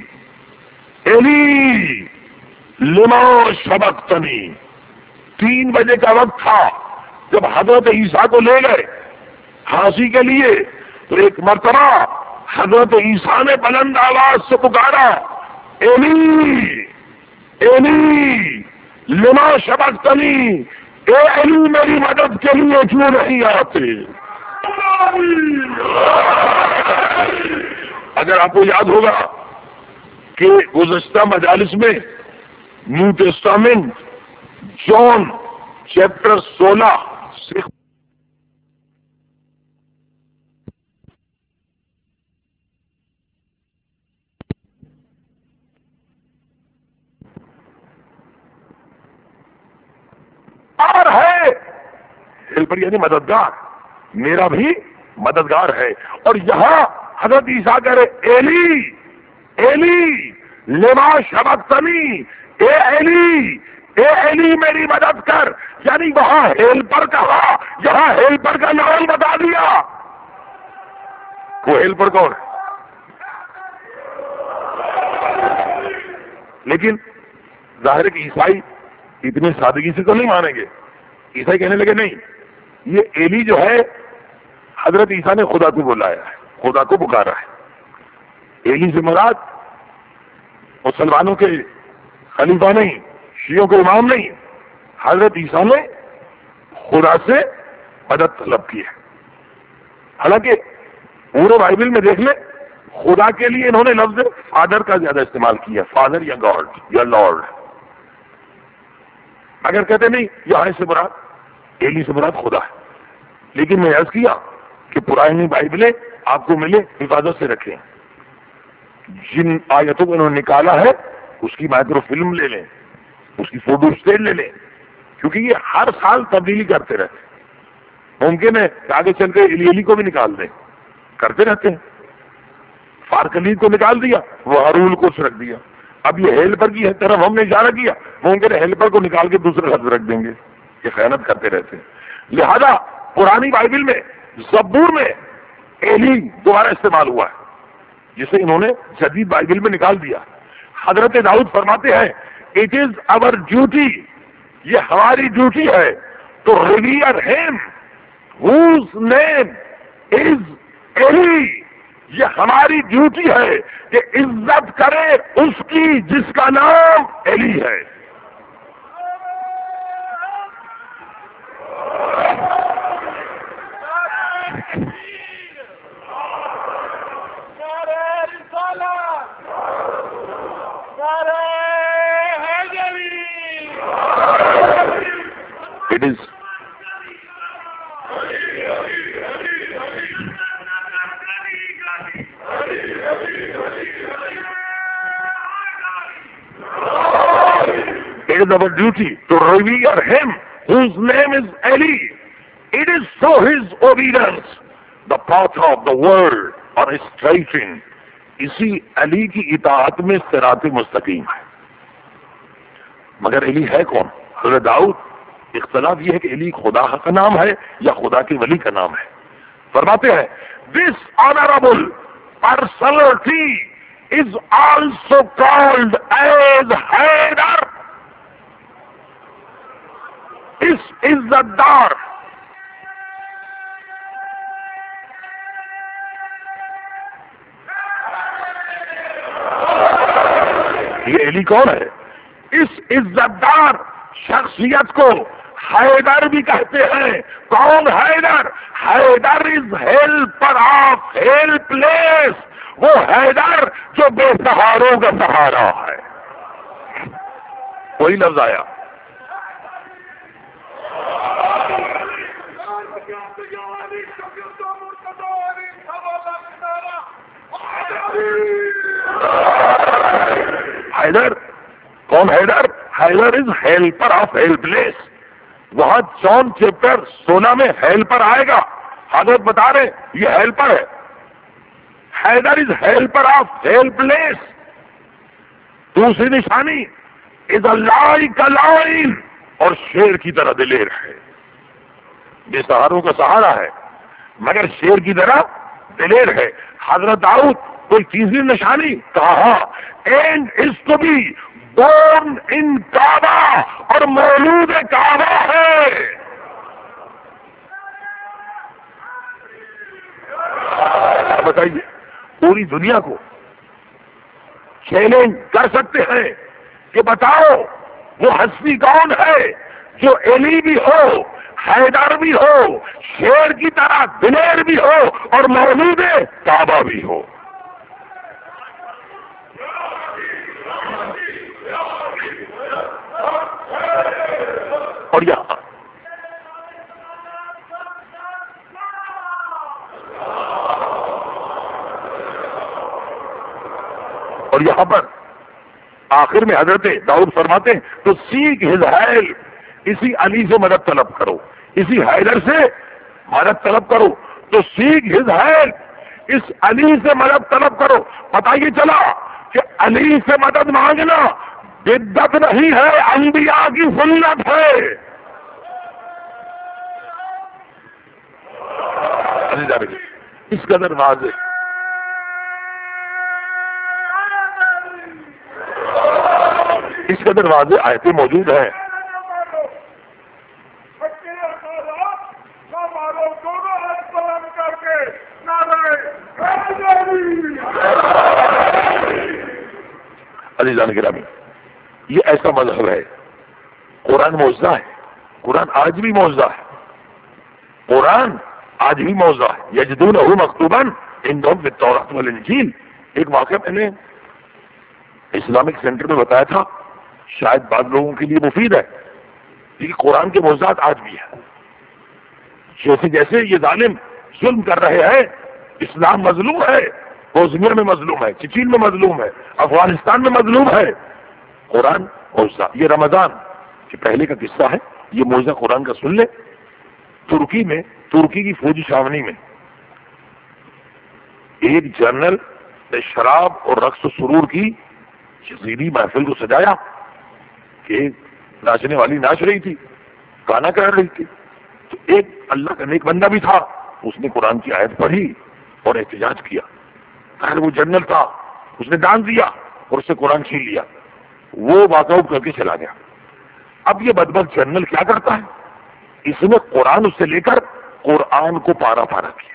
Eli, lima sabaqtani. تین بجے کا وقت تھا جب حضرت عیسیٰ کو لے گئے پھانسی کے لیے، تو ایک مرتبہ حضرت عیسیٰ نے بلند آواز سے پکارا، ایلی ایلی لما سبقتنی، اے علی میری مدد کے لیے کیوں نہیں آتے؟ اگر آپ کو یاد ہوگا کہ گزشتہ مجالس میں نیو ٹیسٹامنٹ جون چیپٹر سولہ سے ہے ہیلپر یعنی مددگار، میرا بھی مددگار ہے. اور یہاں حضرت عیسیٰ کہہ رہے ایلی ایلی لما سبقتنی، اے ایلی اے ایلی میری مدد کر. یعنی وہاں ہیلپر کہا، یہاں ہیلپر کا نام بتا دیا. وہ ہیلپر کون ہے؟ لیکن ظاہر ہے کہ عیسائی اتنی سادگی سے تو نہیں مانیں گے. عیسائی کہنے لگے نہیں، یہ ایلی جو ہے حضرت عیسیٰ نے خدا کو بلایا ہے، خدا کو پکارا ہے. ایلی سے مراد مسلمانوں کے خلیفہ نہیں، شیعوں کے امام نہیں، حضرت عیسیٰ نے خدا سے مدد طلب کی ہے. حالانکہ پورے بائبل میں دیکھ لیں خدا کے لیے انہوں نے لفظ فادر کا زیادہ استعمال کیا، فادر یا گاڈ یا لارڈ. اگر کہتے نہیں یہاں سے مراد ایلی سے مراد خدا ہے. لیکن میں عرض کیا کہ پرانی بائبلیں آپ کو ملے حفاظت سے رکھیں. جن آیتوں کو انہوں نے نکالا ہے اس کی مائکرو فلم لے لیں، اس کی فوٹو اسٹیٹ لے لیں، کیونکہ یہ ہر سال تبدیلی کرتے رہتے. ممکن ہے کہ آگے چل کے ایلی ایلی کو بھی نکال دیں، کرتے رہتے ہیں. فارکلید کو نکال دیا، وہ ہارون کو رکھ دیا. اب یہ ہیلپر کی طرف ہم نے اشارہ کیا، ممکن ہے ہیلپر کو نکال کے دوسرے لفظ رکھ دیں گے. یہ خیانت کرتے رہتے ہیں. لہذا پرانی بائبل میں زبور میں ایلی دوبارہ استعمال ہوا ہے، جسے انہوں نے جدید بائبل میں نکال دیا. حضرت داؤد فرماتے ہیں اٹ از our ڈیوٹی، یہ ہماری ڈیوٹی ہے تو revere him whose name is Eli, یہ ہماری ڈیوٹی ہے کہ عزت کرے اس کی جس کا نام ایلی ہے. It is It is our duty to revere him whose name is Ali. It is so his obedience the path of the world اور اسٹرائٹنگ، اسی علی کی اطاعت میں صراط مستقیم ہے۔ مگر علی ہے کون؟ حضرت داؤد۔ اختلاف یہ ہے کہ علی خدا کا نام ہے یا خدا کے ولی کا نام ہے۔ فرماتے ہیں this honourable personality is also called as Haider, اس عزت دار یہ علی کون ہے؟ اس عزت دار شخصیت کو حیدر بھی کہتے ہیں۔ کون Haider? Haider is helper of helpless, وہ حیدر جو بے سہاروں کا سہارا ہے۔ کوئی لفظ آیا؟ حیدر کون؟ Haider Haider is helper of helpless. وہاں جان چیپٹر سولہ میں ہیلپر آئے گا، حضرت بتا رہے یہ ہیلپر ہے۔ Haider is helper of helpless. دوسری نشانی از اے لائک اے لائن، اور شیر کی طرح دلیر ہے۔ بے سہاروں کا سہارا ہے مگر شیر کی طرح دلیر ہے۔ حضرت داؤد کوئی تیسری نشانی کہا and is to be born in Kaaba, اور مولود کعبہ ہے۔ بتائیے پوری دنیا کو چیلنج کر سکتے ہیں کہ بتاؤ وہ ہستی کون ہے جو علی بھی ہو، حیدر بھی ہو، شیر کی طرح دلیر بھی ہو، اور مولود کعبہ بھی ہو۔ اور یہاں اور یہاں پر آخر میں حضرت داؤد فرماتے ہیں تو سیک ہز ہیلپ، اسی علی سے مدد طلب کرو، اسی حیدر سے مدد طلب کرو۔ تو سیک ہز ہیلپ، اس علی سے مدد طلب کرو۔ پتہ یہ چلا کہ علی سے مدد مانگنا بدعت نہیں ہے، انبیاء کی سنت ہے۔ اس قدر واضح اس قدر واضح آیتیں موجود ہیں۔ عزیزان گرامی، یہ ایسا مذہب ہے، قرآن معجزہ ہے، قرآن آج بھی معجزہ ہے، قرآن آج بھی معجزہ ہے۔ یجدونہ مکتوبا عندہم فی التوراۃ والانجیل۔ ایک واقعہ میں نے اسلامک سینٹر میں بتایا تھا، شاید بعض لوگوں کے لیے مفید ہے، لیکن قرآن کے معجزات آج بھی ہیں۔ جیسے جیسے یہ ظالم ظلم کر رہے ہیں، اسلام مظلوم ہے، بوسنیا میں مظلوم ہے، چچین میں مظلوم ہے، افغانستان میں مظلوم ہے، قرآن معجزہ۔ یہ رمضان کے پہلے کا قصہ ہے، یہ معجزہ قرآن کا سن لے۔ ترکی میں، ترکی کی فوجی چھاونی میں ایک جنرل نے شراب اور رقص و سرور کی یزیدی محفل کو سجایا کہ ایک ناچنے والی ناچ رہی تھی، گانا کر رہی تھی، تو ایک اللہ کا نیک بندہ بھی تھا، اس نے قرآن کی آیت پڑھی اور احتجاج کیا۔ خیر وہ جنرل تھا، اس نے ڈانس دیا اور اس سے قرآن چھین لیا، وہ واقعہ کر کے چلا گیا۔ اب یہ بدبخت جنرل کیا کرتا ہے، اس نے قرآن اس سے لے کر قرآن کو پارا پارا کیا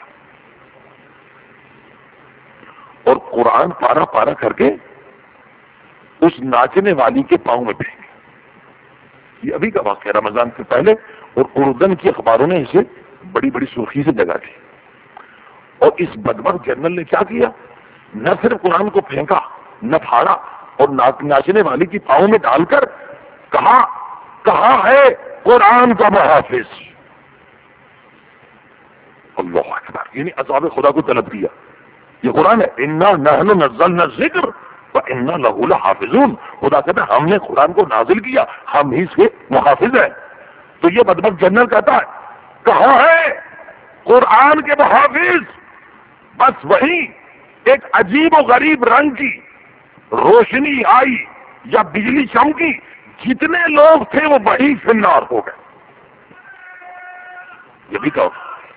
اور قرآن پارا پارا کر کے اس ناچنے والی کے پاؤں میں پھینکے۔ یہ ابھی کا واقعہ، رمضان سے پہلے، اور اردن کی اخباروں نے اسے بڑی بڑی سرخی سے جگہ دی۔ اور اس بدبخت جنرل نے کیا کیا، نہ صرف قرآن کو پھینکا، نہ پھاڑا، اور ناچنے والی کی پاؤں میں ڈال کر کہا کہاں ہے قرآن کا محافظ؟ اللہ اکبر، یعنی عذاب خدا کو طلب کیا۔ یہ قرآن ہے، انا نحن نزلنا الذکر وانا لہ لحافظون۔ خدا کہتا ہے ہم نے قرآن کو نازل کیا، ہم ہی اس کے محافظ ہیں۔ تو یہ بدبخت جنرل کہتا ہے کہاں ہے قرآن کے محافظ، بس وہی ایک عجیب و غریب رنگ کی روشنی آئی یا بجلی چمکی، جتنے لوگ تھے وہ وہی فنار ہو گئے. یہ بھی کہو.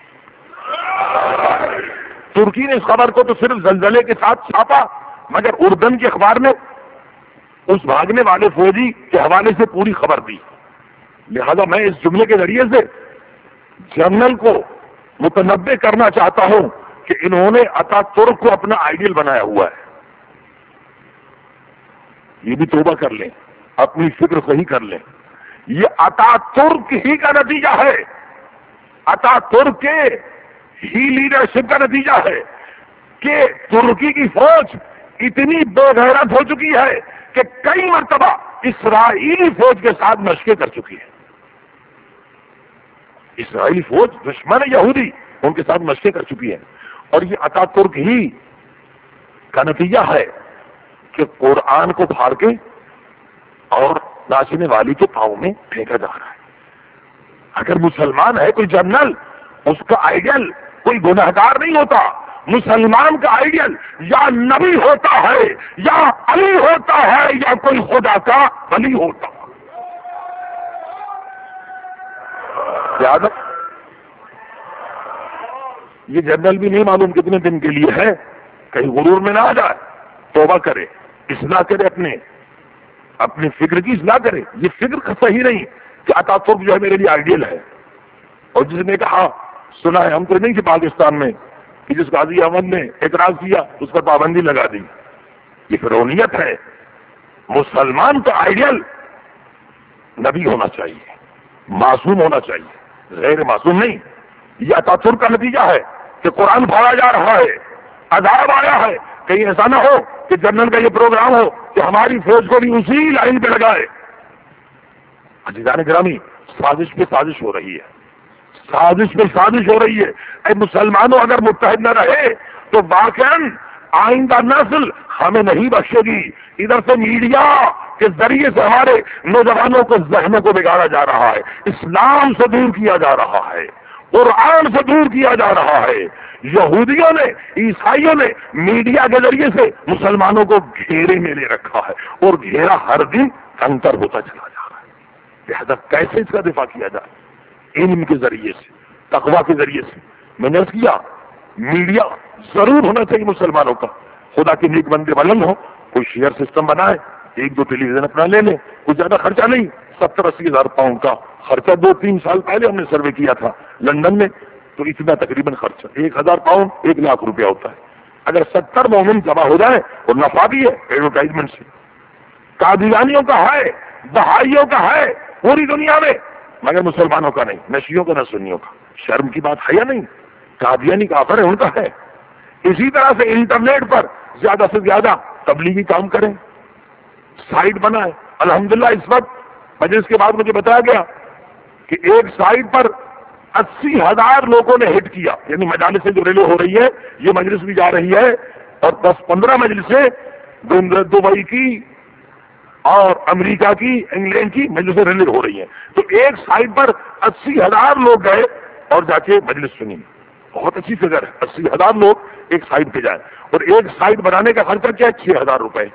ترکی نے اس خبر کو تو صرف زلزلے کے ساتھ چھاپا، مگر اردن کے اخبار نے اس بھاگنے والے فوجی کے حوالے سے پوری خبر دی. لہذا میں اس جملے کے ذریعے سے جنرل کو متنبع کرنا چاہتا ہوں کہ انہوں نے اتا ترک کو اپنا آئیڈیل بنایا ہوا ہے. یہ بھی توبہ کر لیں، اپنی فکر صحیح کر لیں. یہ اتا ترک ہی کا نتیجہ ہے، اتا ترک کے ہی لیڈرشپ کا نتیجہ ہے کہ ترکی کی فوج اتنی بے غیرت ہو چکی ہے کہ کئی مرتبہ اسرائیلی فوج کے ساتھ مشقیں کر چکی ہے. اسرائیلی فوج دشمن یہودی ان کے ساتھ مشقیں کر چکی ہے. اور یہ اتا ترک ہی کا نتیجہ ہے کہ قرآن کو پھاڑ کے اور ناچنے والی کے پاؤں میں پھینکا جا رہا ہے. اگر مسلمان ہے کوئی جنرل، اس کا آئیڈیل کوئی گناہگار نہیں ہوتا. مسلمان کا آئیڈیل یا نبی ہوتا ہے، یا علی ہوتا ہے، یا کوئی خدا کا ولی ہوتا. یاد یہ جنرل بھی نہیں معلوم کتنے دن کے لیے ہے، کہیں غرور میں نہ آ جائے. توبہ کرے، اصلاح کرے، اپنے اپنی فکر کی اصلاح کرے. یہ فکر صحیح نہیں کہ اتا ترک جو ہے میرے لیے آئیڈیل ہے. اور جس نے کہا سنا ہے، ہم تو نہیں کہ پاکستان میں کہ جس قاضی احمد نے اعتراض کیا اس پر پابندی لگا دی. یہ فرونیت ہے. مسلمان کا آئیڈیل نبی ہونا چاہیے، معصوم ہونا چاہیے، غیر معصوم نہیں. یہ اتا ترک کا نتیجہ ہے کہ قرآن پھاڑا جا رہا ہے، عذاب آیا ہے. کہیں ایسا نہ ہو کہ جنرل کا یہ پروگرام ہو کہ ہماری فوج کو بھی اسی لائن پہ لگائے. عزیزان گرامی، سازش پہ سازش ہو رہی ہے، سازش پہ سازش ہو رہی ہے. اے مسلمانوں، اگر متحد نہ رہے تو واقعاً آئندہ نسل ہمیں نہیں بخشے گی. ادھر سے میڈیا کے ذریعے سے ہمارے نوجوانوں کو ذہنوں کو بگاڑا جا رہا ہے، اسلام سے دور کیا جا رہا ہے، قرآن سے دور کیا جا رہا ہے. یہودیوں نے، عیسائیوں نے میڈیا کے ذریعے سے مسلمانوں کو گھیرے میں لے رکھا ہے، اور گھیرا ہر دن انتر ہوتا چلا جا رہا ہے. لہذا کیسے اس کا دفاع کیا جائے؟ علم کے ذریعے سے، تقویٰ کے ذریعے سے. میں نے کیا میڈیا ضرور ہونا چاہیے مسلمانوں کا. خدا کے نیک بندے بلند ہو، کوئی شیئر سسٹم بنائے، ایک دو ٹیلی ویژن اپنا لے لیں، کچھ زیادہ خرچہ نہیں، ستر اسی ہزار پاؤنڈ کا خرچہ. دو تین سال پہلے ہم نے سروے کیا تھا لندن میں، تو اتنا تقریباً خرچہ ایک ہزار پاؤنڈ ایک لاکھ روپیہ ہوتا ہے. اگر ستر مومن جمع ہو جائے اور نفع بھی ہے ایڈورٹائزمنٹ سے. قادیانیوں کا ہے، بہائیوں کا ہے پوری دنیا میں، مگر مسلمانوں کا نہیں، نہ شیعوں کا نہ سنیوں کا. شرم کی بات ہے یا نہیں؟ قادیانی کافر ہے، ان کا ہے. اسی طرح سے انٹرنیٹ پر زیادہ سے زیادہ تبلیغی کام کریں، سائٹ بنائیں. الحمدللہ اس وقت مجلس کے بعد مجھے بتایا گیا کہ ایک سائٹ پر اسی ہزار لوگوں نے ہٹ کیا. یعنی مجالس سے جو ریلیو ہو رہی ہے، یہ مجلس بھی جا رہی ہے، اور دس پندرہ مجلسیں دبئی کی اور امریکہ کی، انگلینڈ کی مجلسیں ریلیو ہو رہی ہیں. تو ایک سائٹ پر اسی ہزار لوگ گئے اور جا کے مجلس سنی. بہت اچھی فگر ہے، اسی ہزار لوگ ایک سائٹ پہ جائیں. اور ایک سائٹ بنانے کا خرچہ کیا ہے؟ چھ ہزار روپئے.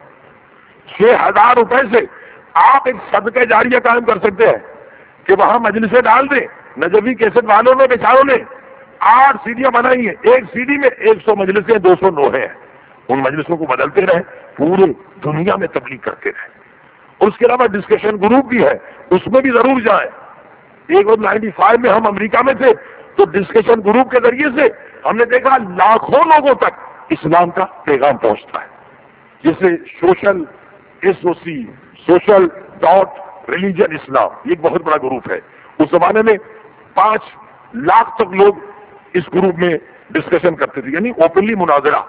چھ ہزار روپئے سے آپ ایک صدقہ جاریہ قائم کر سکتے ہیں کہ وہاں مجلسیں ڈال دیں. نجفی کیسٹ والوں نے، بیچاروں نے آٹھ سیڑھیاں بنائی ہیں، ایک سیڑھی میں ایک سو مجلسیں، دو سو نوحے ہیں. ان مجلسوں کو بدلتے رہیں، پورے دنیا میں تبلیغ کرتے رہیں. اور اس کے علاوہ ڈسکشن گروپ بھی ہے، اس میں بھی ضرور جائیں. ایک اور نائنٹی فائیو میں ہم امریکہ میں تھے، تو ڈسکشن گروپ کے ذریعے سے ہم نے دیکھا لاکھوں لوگوں تک اسلام کا پیغام پہنچتا ہے. جسے social S O C, social dot religion اسلام، یہ ایک بہت بڑا گروپ ہے. اس زمانے میں پانچ لاکھ تک لوگ اس گروپ میں ڈسکشن کرتے تھے، یعنی اوپنلی مناظرہ.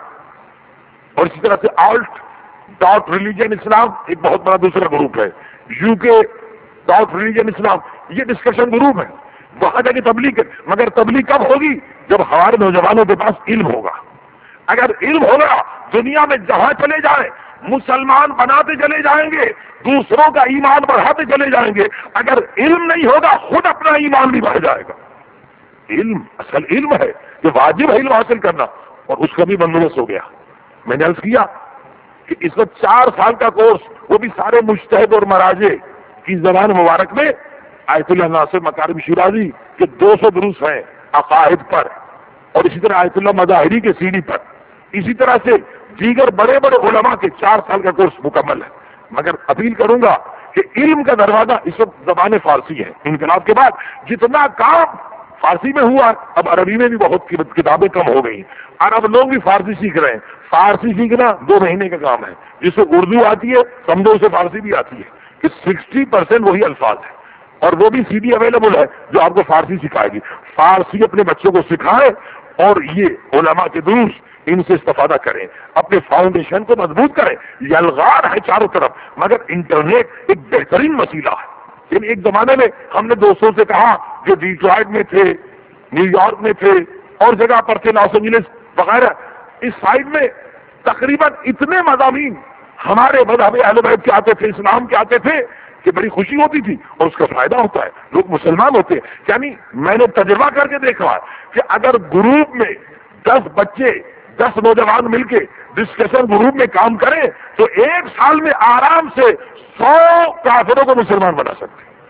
اور اسی طرح سے آلٹ ڈاٹ ریلیجن اسلام ایک بہت بڑا دوسرا گروپ ہے. یو کے ڈاٹ ریلیجن اسلام، یہ ڈسکشن گروپ ہے. وہاں جا کے تبلیغ، مگر تبلیغ کب ہوگی؟ جب ہمارے نوجوانوں کے پاس علم ہوگا. اگر علم ہوگا، دنیا میں جہاں چلے جائیں مسلمان بناتے چلے جائیں گے، دوسروں کا ایمان بڑھاتے چلے جائیں گے. اگر علم نہیں ہوگا، خود اپنا ایمان بھی بڑھ جائے گا. علم اصل علم ہے کہ واجب ہے علم حاصل کرنا، اور اس کا بھی بندوبست ہو گیا. میں نے عرض کیا کہ اس وقت چار سال کا کورس، وہ بھی سارے مجتہد اور مراجع کی زبان مبارک میں، آیت اللہ ناصر مکارم شیرازی کے دو سو دروس ہیں عقائد پر، اور اسی طرح آیت اللہ مظاہری کے سی ڈی پر، اسی طرح سے دیگر بڑے بڑے علماء کے چار سال کا کورس مکمل ہے. مگر اپیل کروں گا کہ علم کا دروازہ اس وقت زبان فارسی ہے. انقلاب کے بعد جتنا کام فارسی میں ہوا، اب عربی میں بھی بہت کتابیں کم ہو گئی، عرب لوگ بھی فارسی سیکھ رہے ہیں. فارسی سیکھنا دو مہینے کا کام ہے. جس کو اردو آتی ہے سمجھو اسے فارسی بھی آتی ہے، کہ سکسٹی پرسینٹ وہی الفاظ ہے، اور وہ بھی سی ڈی اویلیبل ہے جو آپ کو فارسی سکھائے گی. فارسی اپنے بچوں کو سکھائیں، اور یہ علماء کے دروس ان سے استفادہ کریں، اپنے فاؤنڈیشن کو مضبوط کریں. یہ الغار ہے چاروں طرف، مگر انٹرنیٹ ایک بہترین وسیلہ ہے. لیکن ایک زمانے میں ہم نے دوستوں سے کہا جو ڈیٹرائٹ میں تھے، نیو یارک میں تھے، اور جگہ پر تھے، لاس اینجلس وغیرہ، اس سائڈ میں تقریباً اتنے مضامین ہمارے مذہب اہل بیت کے آتے تھے، اسلام کے آتے تھے، کہ بڑی خوشی ہوتی تھی اور اس کا فائدہ ہوتا ہے، لوگ مسلمان ہوتے ہیں. یعنی میں نے تجربہ کر کے دیکھا کہ اگر گروپ میں دس بچے، دس نوجوان مل کے ڈسکشن گروپ میں کام کریں تو ایک سال میں آرام سے سو کافروں کو مسلمان بنا سکتے ہیں.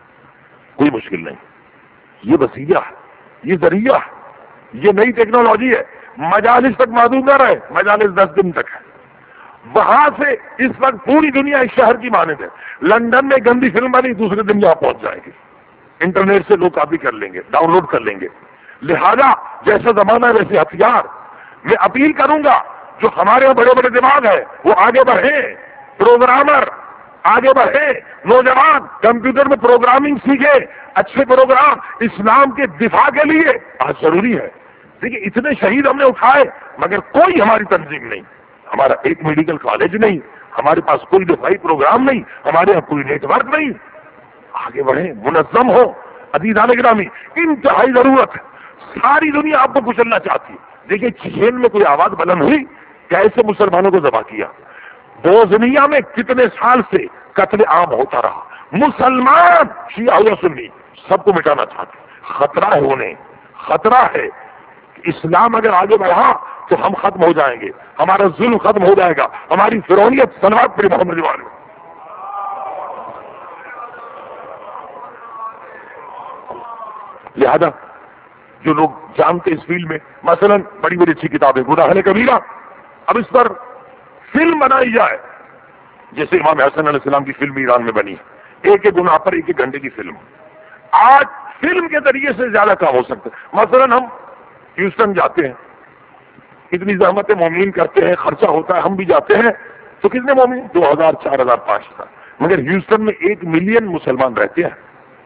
کوئی مشکل نہیں. یہ وسیلہ ہے، یہ ذریعہ ہے، یہ نئی ٹیکنالوجی ہے. مجالس تک محدود نہ رہے، مجالس دس دن تک ہے. وہاں سے اس وقت پوری دنیا اس شہر کی مانند ہے. لندن میں گندی فلم بنی، دوسرے دن یہاں پہنچ جائے گی. انٹرنیٹ سے لوگ کاپی کر لیں گے، ڈاؤن لوڈ کر لیں گے. لہذا جیسا زمانہ ہے ویسے ہتھیار. میں اپیل کروں گا جو ہمارے یہاں بڑے بڑے دماغ ہیں وہ آگے بڑھیں، پروگرامر آگے بڑھیں، نوجوان کمپیوٹر میں پروگرامنگ سیکھیں، اچھے پروگرام اسلام کے دفاع کے لیے آج ضروری ہے. دیکھیے اتنے شہید ہم نے اٹھائے، مگر کوئی ہماری تنظیم نہیں، ہمارا ایک میڈیکل کالج نہیں، ہمارے پاس کوئی دفاعی پروگرام نہیں، ہمارے یہاں کوئی نیٹ ورک نہیں. آگے بڑھیں، منظم ہو. عزیزان گرامی، انتہائی ضرورت ہے. ساری دنیا آپ کو کچلنا چاہتی ہے. دیکھیے چین میں کوئی آواز بلند ہوئی، کیسے مسلمانوں کو ذبح کیا. بوزنیا میں کتنے سال سے قتل عام ہوتا رہا. مسلمان شیعہ یا سنی سب کو مٹانا چاہتے. خطرہ ہے انہیں، خطرہ ہے. اسلام اگر آگے بڑھا تو ہم ختم ہو جائیں گے، ہمارا ظلم ختم ہو جائے گا، ہماری فرعونیت صلوات پر محمد والے. لہذا جو لوگ جانتے اس فیلڈ میں، مثلا بڑی بڑی اچھی کتابیں گناہ کبیرہ، اب اس پر فلم بنائی جائے، جیسے امام حسن علیہ السلام کی فلم ایران میں بنی، ایک ایک گناہ پر ایک ایک گھنٹے کی فلم. آج فلم کے ذریعے سے زیادہ کام ہو سکتا ہے. مثلا ہم ہیوسٹن جاتے ہیں، اتنی زحمت مومنین کرتے ہیں، خرچہ ہوتا ہے، ہم بھی جاتے ہیں، تو کتنے مومنین؟ دو ہزار چار ہزار پانچ ہزار. مگر ہیوسٹن میں ایک ملین مسلمان رہتے ہیں.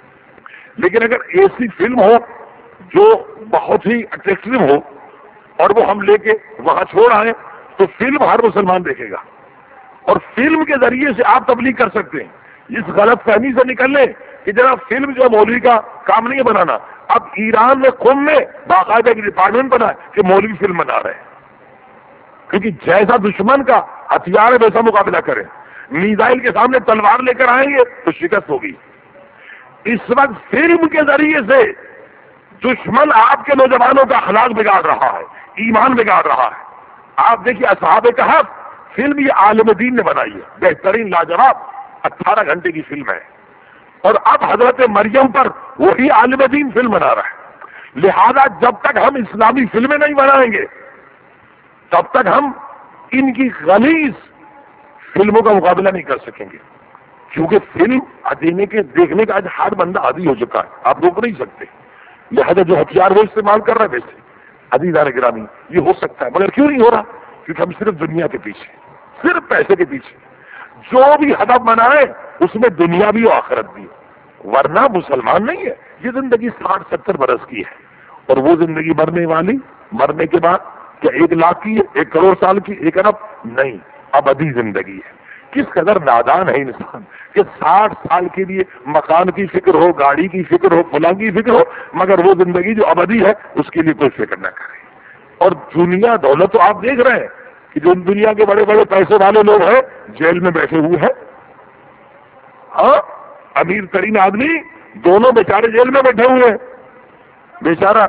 لیکن اگر ایسی فلم ہو جو بہت ہی اٹریکٹیو ہو اور وہ ہم لے کے وہاں چھوڑ آئے تو فلم ہر مسلمان دیکھے گا، اور فلم کے ذریعے سے آپ تبلیغ کر سکتے ہیں. اس غلط فہمی سے نکل لیں کہ جناب فلم جو مولوی کا کام نہیں ہے بنانا. اب ایران میں قم میں باقاعدہ ایک ڈپارٹمنٹ بنا ہے کہ مولوی فلم بنا رہے ہیں، کیونکہ جیسا دشمن کا ہتھیار ہے ویسا مقابلہ کریں. میزائل کے سامنے تلوار لے کر آئیں گے تو شکست ہوگی. اس وقت فلم کے ذریعے سے دشمن آپ کے نوجوانوں کا اخلاق بگاڑ رہا ہے، ایمان بگاڑ رہا ہے. آپ دیکھیے اصحاب کہف فلم یہ عالم دین نے بنائی ہے، بہترین لاجواب اٹھارہ گھنٹے کی فلم ہے. اور اب حضرت مریم پر وہی عالم دین فلم بنا رہا ہے. لہذا جب تک ہم اسلامی فلمیں نہیں بنائیں گے تب تک ہم ان کی غلیظ فلموں کا مقابلہ نہیں کر سکیں گے. کیونکہ فلم دینے کے دیکھنے کا آج ہر بندہ عادی ہو چکا ہے، آپ روک نہیں سکتے. لہذا جو ہتھیار وہ استعمال کر رہا ہے ویسے عزیزان گرامی یہ ہو سکتا ہے، مگر کیوں نہیں ہو رہا؟ کیونکہ ہم صرف دنیا کے پیچھے، صرف پیسے کے پیچھے. جو بھی ہدف بنائے اس میں دنیا بھی اور آخرت بھی، ورنہ مسلمان نہیں ہے. یہ زندگی ساٹھ ستر برس کی ہے، اور وہ زندگی مرنے والی، مرنے کے بعد کیا ایک لاکھ کی ہے، ایک کروڑ سال کی، ایک ارب نہیں، ابدی زندگی ہے. کس قدر نادان ہے انسان کہ ساٹھ سال کے لیے مکان کی فکر ہو، گاڑی کی فکر ہو، فلاں کی فکر ہو، مگر وہ زندگی جو ابدی ہے اس کے لیے کوئی فکر نہ کرے. اور دنیا دولت تو آپ دیکھ رہے ہیں کہ جو دنیا کے بڑے بڑے پیسے والے لوگ ہیں جیل میں بیٹھے ہوئے ہیں. ہاں امیر ترین آدمی دونوں بیچارے جیل میں بیٹھے ہوئے ہیں. بیچارہ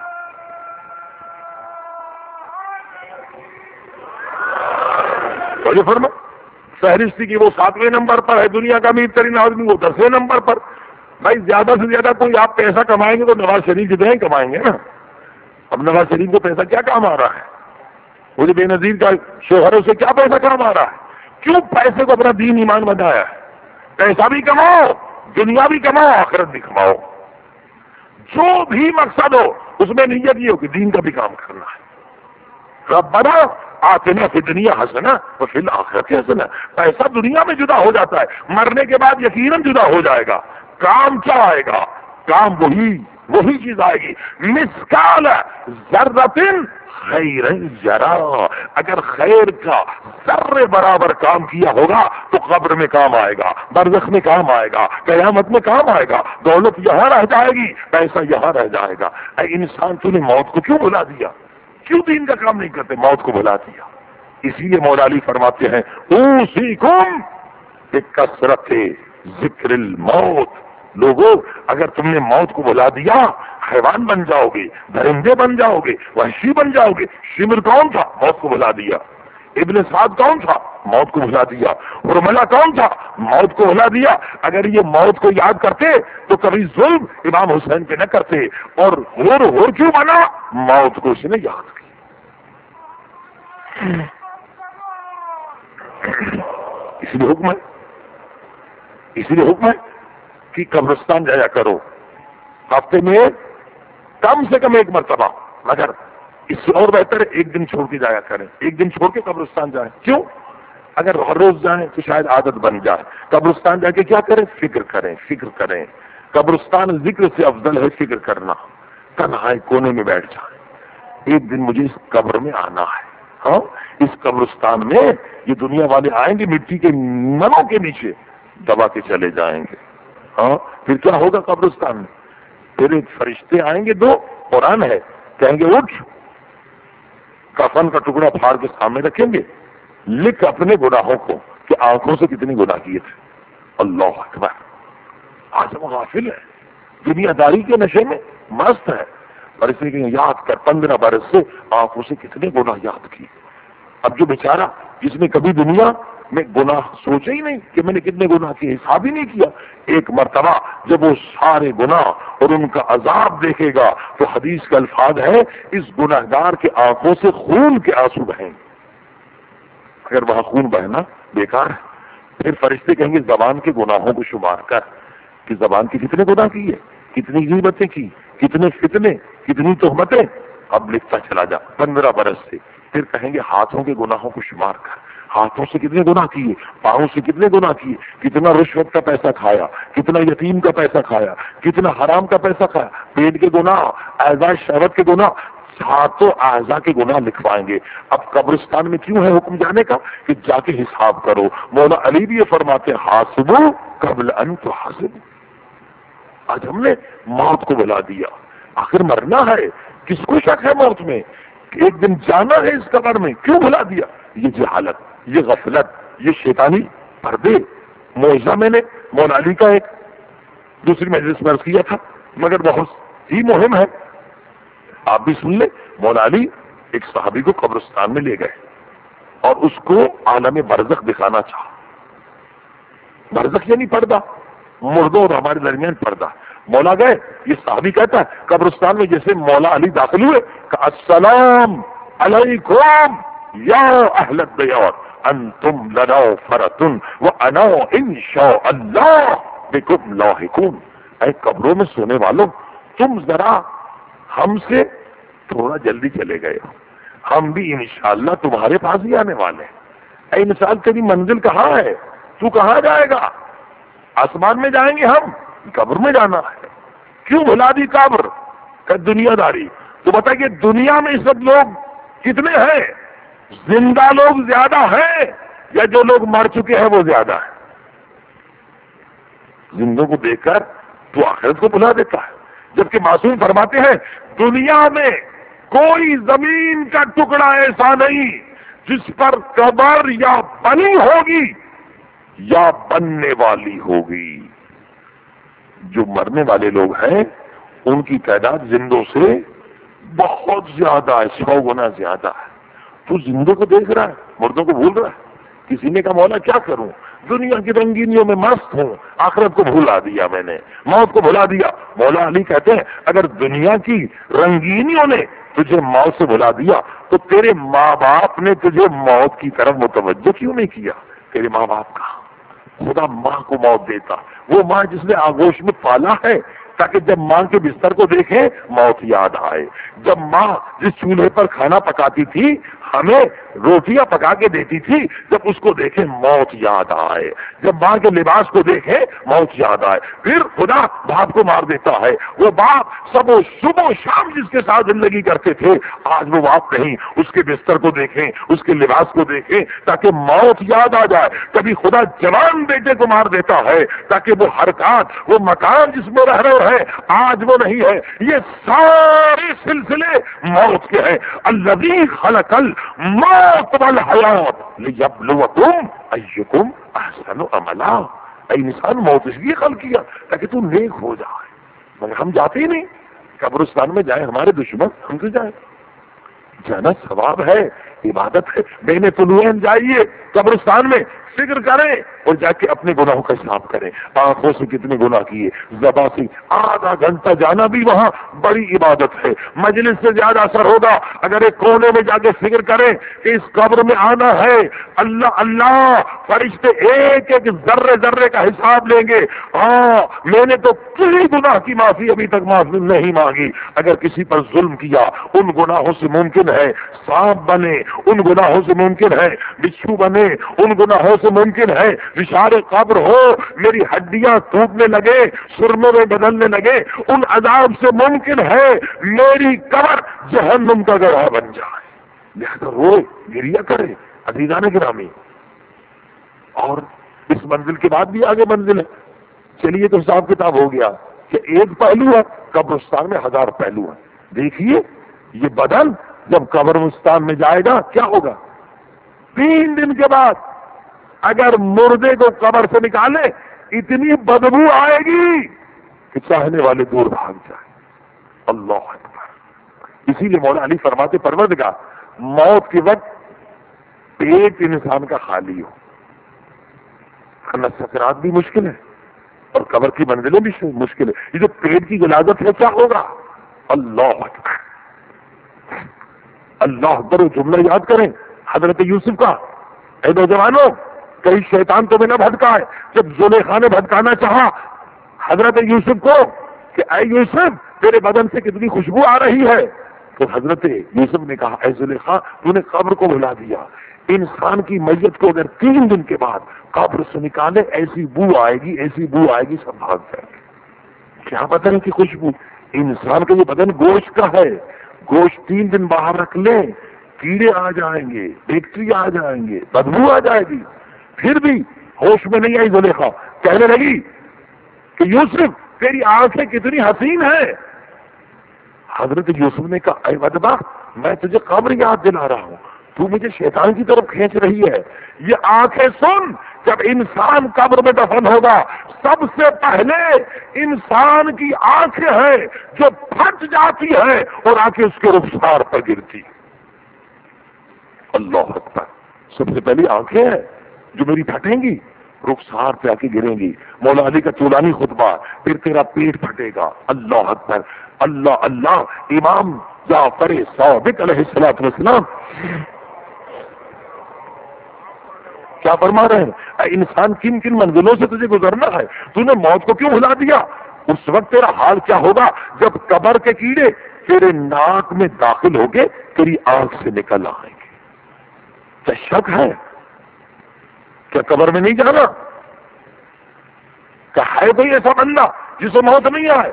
فرما فہرستی کی وہ ساتویں نمبر پر ہے، دنیا کا امیر ترین آدمی وہ دسویں نمبر پر. بھائی زیادہ سے زیادہ کوئی آپ پیسہ کمائیں گے تو نواز شریف جتنے ہی کمائیں گے نا. اب نواز شریف کو پیسہ کیا کام آ رہا ہے؟ مجھے بے نظیر کا شوہروں سے کیا پیسہ کام آ رہا ہے؟ کیوں پیسے کو اپنا دین ایمان بنایا ہے؟ پیسہ بھی کماؤ، دنیا بھی کماؤ، آخرت بھی کماؤ. جو بھی مقصد ہو اس میں نیت یہ ہو کہ دین کا بھی کام کرنا ہے. ربنا آتنا فی الدنیا حسنہ وفی الآخرۃ حسنہ. پیسہ دنیا میں جدا ہو جاتا ہے، مرنے کے بعد یقیناً جدا ہو جائے گا. کام کیا آئے گا؟ کام وہی وہی چیز آئے گی. مثقال ذرۃ خیر یرا، اگر خیر کا ذرے برابر کام کیا ہوگا تو قبر میں کام آئے گا، برزخ میں کام آئے گا، قیامت میں کام آئے گا. دولت یہاں رہ جائے گی، پیسہ یہاں رہ جائے گا. اے انسان تو نے موت کو کیوں بلا دیا؟ کیوں دین کا کام نہیں کرتے؟ موت کو بلا دیا. اسی لیے مولا علی فرماتے ہیں اوصیکم بکثرت ذکر الموت. لوگوں اگر تم نے موت کو بلا دیا حیوان بن جاؤ گے، درندے بن جاؤ گے، وحشی بن جاؤ گے. شمر کون تھا؟ موت کو بلا دیا. ابن سعد کون تھا؟ موت کو بلا دیا. ارملہ کون تھا؟ موت کو بلا دیا. اگر یہ موت کو یاد کرتے تو کبھی ظلم امام حسین پہ نہ کرتے. اور ہور ہور کیوں بنا؟ موت کو اس نے یاد کی. اس لیے حکم ہے اس لیے حکم ہے کہ قبرستان جایا کرو ہفتے میں کم سے کم ایک مرتبہ، مگر اس سے اور بہتر ہے ایک دن چھوڑ کے جایا کریں. ایک دن چھوڑ کے قبرستان جائیں. کیوں؟ اگر ہر روز جائیں تو شاید عادت بن جائے. قبرستان جا کے کیا کریں؟ فکر کریں فکر کریں. قبرستان ذکر سے افضل ہے فکر کرنا. تنہائی کونے میں بیٹھ جائیں. ایک دن مجھے اس قبر میں آنا ہے. ہاں اس قبرستان میں یہ دنیا والے آئیں گے مٹی کے نلوں کے نیچے دبا کے چلے جائیں گے. ہاں پھر کیا ہوگا قبرستان میں؟ پھر ایک فرشتے آئیں گے، دو قرآن ہے، کہیں گے اٹھ. کفن کا ٹکڑا پھاڑ کے سامنے رکھیں گے، لکھ اپنے گناہوں کو کہ آنکھوں سے کتنے گناہ کیے تھے. اللہ اکبر. آج ہم غافل ہے، دنیا داری کے نشے میں مست ہے. اور اس لیے یاد کر پندرہ برس سے آنکھوں سے کتنے گناہ یاد کیے. اب جو بیچارہ جس نے کبھی دنیا میں گناہ سوچا ہی نہیں کہ میں نے کتنے گناہ کیے، حساب ہی نہیں کیا، ایک مرتبہ جب وہ سارے گناہ اور ان کا عذاب دیکھے گا تو حدیث کا الفاظ ہے اس گناہگار کے آنکھوں سے خون کے آنسو بہیں گے. اگر وہاں خون بہنا بیکار ہے. پھر فرشتے کہیں گے زبان کے گناہوں کو شمار کر کہ زبان کے کتنے گناہ کیے، کتنی غیبتیں کی، کتنے فتنے، کتنی تہمتیں. اب لکھتا چلا جا پندرہ برس سے. پھر کہیں گے ہاتھوں کے گناہوں کو شمار کر، ہاتھوں سے کتنے گناہ کیے، پاؤں سے کتنے گناہ کیے، کتنا رشوت کا پیسہ کھایا، کتنا یتیم کا پیسہ کھایا، کتنا حرام کا پیسہ کھایا، پیٹ کے گناہ، اعضاء شہوت کے گناہ، ساتوں اعضاء کے گناہ لکھوائیں گے. اب قبرستان میں کیوں ہے حکم جانے کا؟ کہ جا کے حساب کرو. مولا علی بھی یہ فرماتے ہیں حاسبو قبل ان تحاسبو. آج ہم نے موت کو بلا دیا. آخر مرنا ہے، کس کو شک ہے موت میں؟ ایک دن جانا ہے اس قبر میں، کیوں بلا دیا؟ یہ جہالت، یہ غفلت، یہ شیطانی پردے. معجزہ میں نے مولا علی کا ایک دوسری مجلس میں عرض کیا تھا مگر بہت ہی مہم ہے، آپ بھی سن لیں. مولا علی ایک صحابی کو قبرستان میں لے گئے اور اس کو عالم برزخ دکھانا چاہا. برزخ یعنی پردہ، مردوں اور ہمارے درمیان پردہ. مولا گئے، یہ صحابی کہتا ہے قبرستان میں جیسے مولا علی داخل ہوئے کہ السلام علیکم یا اہل الدیار انتم لنا فرتن وانا انشاء اللہ بکم لاحقون. اے قبروں میں سونے والوں، تم ذرا ہم سے تھوڑا جلدی چلے گئے ہو، ہم بھی انشاءاللہ تمہارے پاس ہی آنے والے ہیں. اے انسان تیری منزل کہاں ہے؟ تو کہاں جائے گا؟ آسمان میں جائیں گے ہم، قبر میں جانا ہے. کیوں بھلا دی قبر؟ کہ دنیا داری. تو بتائیے دنیا میں اس وقت لوگ کتنے ہیں؟ زندہ لوگ زیادہ ہیں یا جو لوگ مر چکے ہیں وہ زیادہ ہیں؟ زندوں کو دیکھ کر تو آخرت کو بھلا دیتا ہے. جبکہ معصوم فرماتے ہیں دنیا میں کوئی زمین کا ٹکڑا ایسا نہیں جس پر قبر یا بنی ہوگی یا بننے والی ہوگی. جو مرنے والے لوگ ہیں ان کی تعداد زندوں سے بہت زیادہ ہے، سو گنا زیادہ ہے۔ تو زندوں کو دیکھ رہا ہے، مردوں کو بھول رہا ہے۔ کسی نے کہا مولا کیا کروں، دنیا کی رنگینیوں میں مست ہوں، آخرت کو بھلا دیا میں نے، موت کو بھلا دیا۔ مولا علی کہتے ہیں اگر دنیا کی رنگینیوں نے تجھے موت سے بھلا دیا تو تیرے ماں باپ نے تجھے موت کی طرف متوجہ کیوں نہیں کیا؟ تیرے ماں باپ کا خدا ماں کو موت دیتا، وہ ماں جس نے آغوش میں پالا ہے، تاکہ جب ماں کے بستر کو دیکھیں موت یاد آئے۔ جب ماں جس چولہے پر کھانا پکاتی تھی، ہمیں روٹیاں پکا کے دیتی تھی، جب اس کو دیکھیں موت یاد آئے۔ جب ماں کے لباس کو دیکھیں موت یاد آئے۔ پھر خدا باپ کو مار دیتا ہے، وہ باپ سب و صبح و شام جس کے ساتھ زندگی کرتے تھے، آج وہ باپ نہیں، اس کے بستر کو دیکھیں، اس کے لباس کو دیکھیں تاکہ موت یاد آ جائے۔ کبھی خدا جوان بیٹے کو مار دیتا ہے تاکہ وہ حرکات، وہ مکان جس میں رہ رہے ہیں آج وہ نہیں ہے۔ یہ سارے سلسلے موت کے ہیں۔ الذی خلق الموت والحیات لیبلوکم ایکم احسن عملا۔ اے انسان موت اس لیے خلق کیا تاکہ تو نیک ہو جائے، مگر ہم جاتے ہی نہیں۔ قبرستان میں جائیں ہمارے دشمن، ہم تو جائیں، جانا ثواب ہے، عبادت ہے۔ بین طلوعین جائیے قبرستان میں، فکر کریں اور جا کے اپنے گناہوں کا حساب کریں، آنکھوں سے کتنے گناہ کیے، زبان سے آدھا گھنٹہ جانا بھی وہاں بڑی عبادت ہے۔ مجلس سے زیادہ اثر ہوگا اگر ایک کونے میں جا کے فکر کریں کہ اس قبر میں آنا ہے، اللہ اللہ فرشتے ایک ایک ذرے ذرے کا حساب لیں گے۔ ہاں میں نے تو کسی گناہ کی معافی ابھی تک معافی نہیں مانگی، اگر کسی پر ظلم کیا ان گناہوں سے ممکن ہے سانپ بنے، ان گناہوں سے ممکن ہے بچھو بنے، ان گناہوں سے ممکن ہے وشار قبر ہو، میری ہڈیاں ٹوٹنے لگے، سرمے میں بدلنے لگے، ان عذاب سے ممکن ہے میری قبر جہنم کا گڑھا بن جائے۔ لہذا روئے گریہ کرے عزیزان گرامی۔ اور اس منزل کے بعد بھی آگے منزل ہے۔ چلیے تو حساب کتاب ہو گیا کہ ایک پہلو ہے، قبرستان میں ہزار پہلو ہے۔ دیکھیے یہ بدن جب قبرستان میں جائے گا کیا ہوگا؟ تین دن کے بعد اگر مردے کو قبر سے نکالے اتنی بدبو آئے گی کہ چاہنے والے دور بھاگ جائیں۔ اللہ اکبر۔ اسی لیے مولا علی فرماتے پروردگار موت کے وقت پیٹ انسان کا خالی ہو، ورنہ سکرات بھی مشکل ہے اور قبر کی منزلیں بھی مشکل ہے۔ یہ جو پیٹ کی غلاظت ہے کیا ہوگا؟ اللہ اکبر اللہ اکبر۔ وہ جملہ یاد کریں حضرت یوسف کا، اے نوجوانوں کہیں شیطان تمہیں نہ بھٹکائے۔ جب زلیخا نے بھٹکانا چاہا حضرت یوسف کو کہ اے یوسف تیرے بدن سے کتنی خوشبو آ رہی ہے، تو حضرت یوسف نے کہا اے زلیخا تو نے قبر کو بھلا دیا۔ انسان کی میت کو اگر تین دن کے بعد قبر سے نکالے ایسی بو آئے گی، ایسی بو آئے گی سب بھاگ جائیں گے۔ کیا بدن کی خوشبو؟ انسان کا یہ بدن گوشت کا ہے، گوشت تین دن باہر رکھ لیں کیڑے آ جائیں گے، بیکٹری آ جائیں گے، بدبو آ جائے گی۔ پھر بھی ہوش میں نہیں آئی زلیخا، کہنے لگی کہ یوسف تیری آنکھیں کتنی حسین ہیں۔ حضرت یوسف نے کہا اے بدبخت میں تجھے قبر یاد دلا رہا ہوں، تو مجھے شیطان کی طرف کھینچ رہی ہے۔ یہ آنکھیں سن، جب انسان قبر میں دفن ہوگا سب سے پہلے انسان کی آنکھیں ہیں جو پھٹ جاتی ہے اور آنکھیں اس کے رخسار پر گرتی۔ اللہ اکبر۔ سب سے پہلی آنکھیں ہیں جو میری پھٹیں گی، رخسار پہ آ کے گریں گی۔ مولا علی کا طولانی خطبہ، پھر تیرا پیٹ پھٹے گا۔ اللہ اکبر اللہ اللہ۔ امام جعفر صادق علیہ الصلوۃ والسلام کیا فرما رہے ہیں؟ اے انسان کن کن منزلوں سے تجھے گزرنا ہے، تو نے موت کو کیوں بھلا دیا؟ اس وقت تیرا حال کیا ہوگا جب قبر کے کیڑے تیرے ناک میں داخل ہو کے تیری آنکھ سے نکل آئیں گے۔ کیا شک ہے؟ کیا قبر میں نہیں جانا؟ کیا ہے کوئی ایسا بندہ جسے موت نہیں آئے؟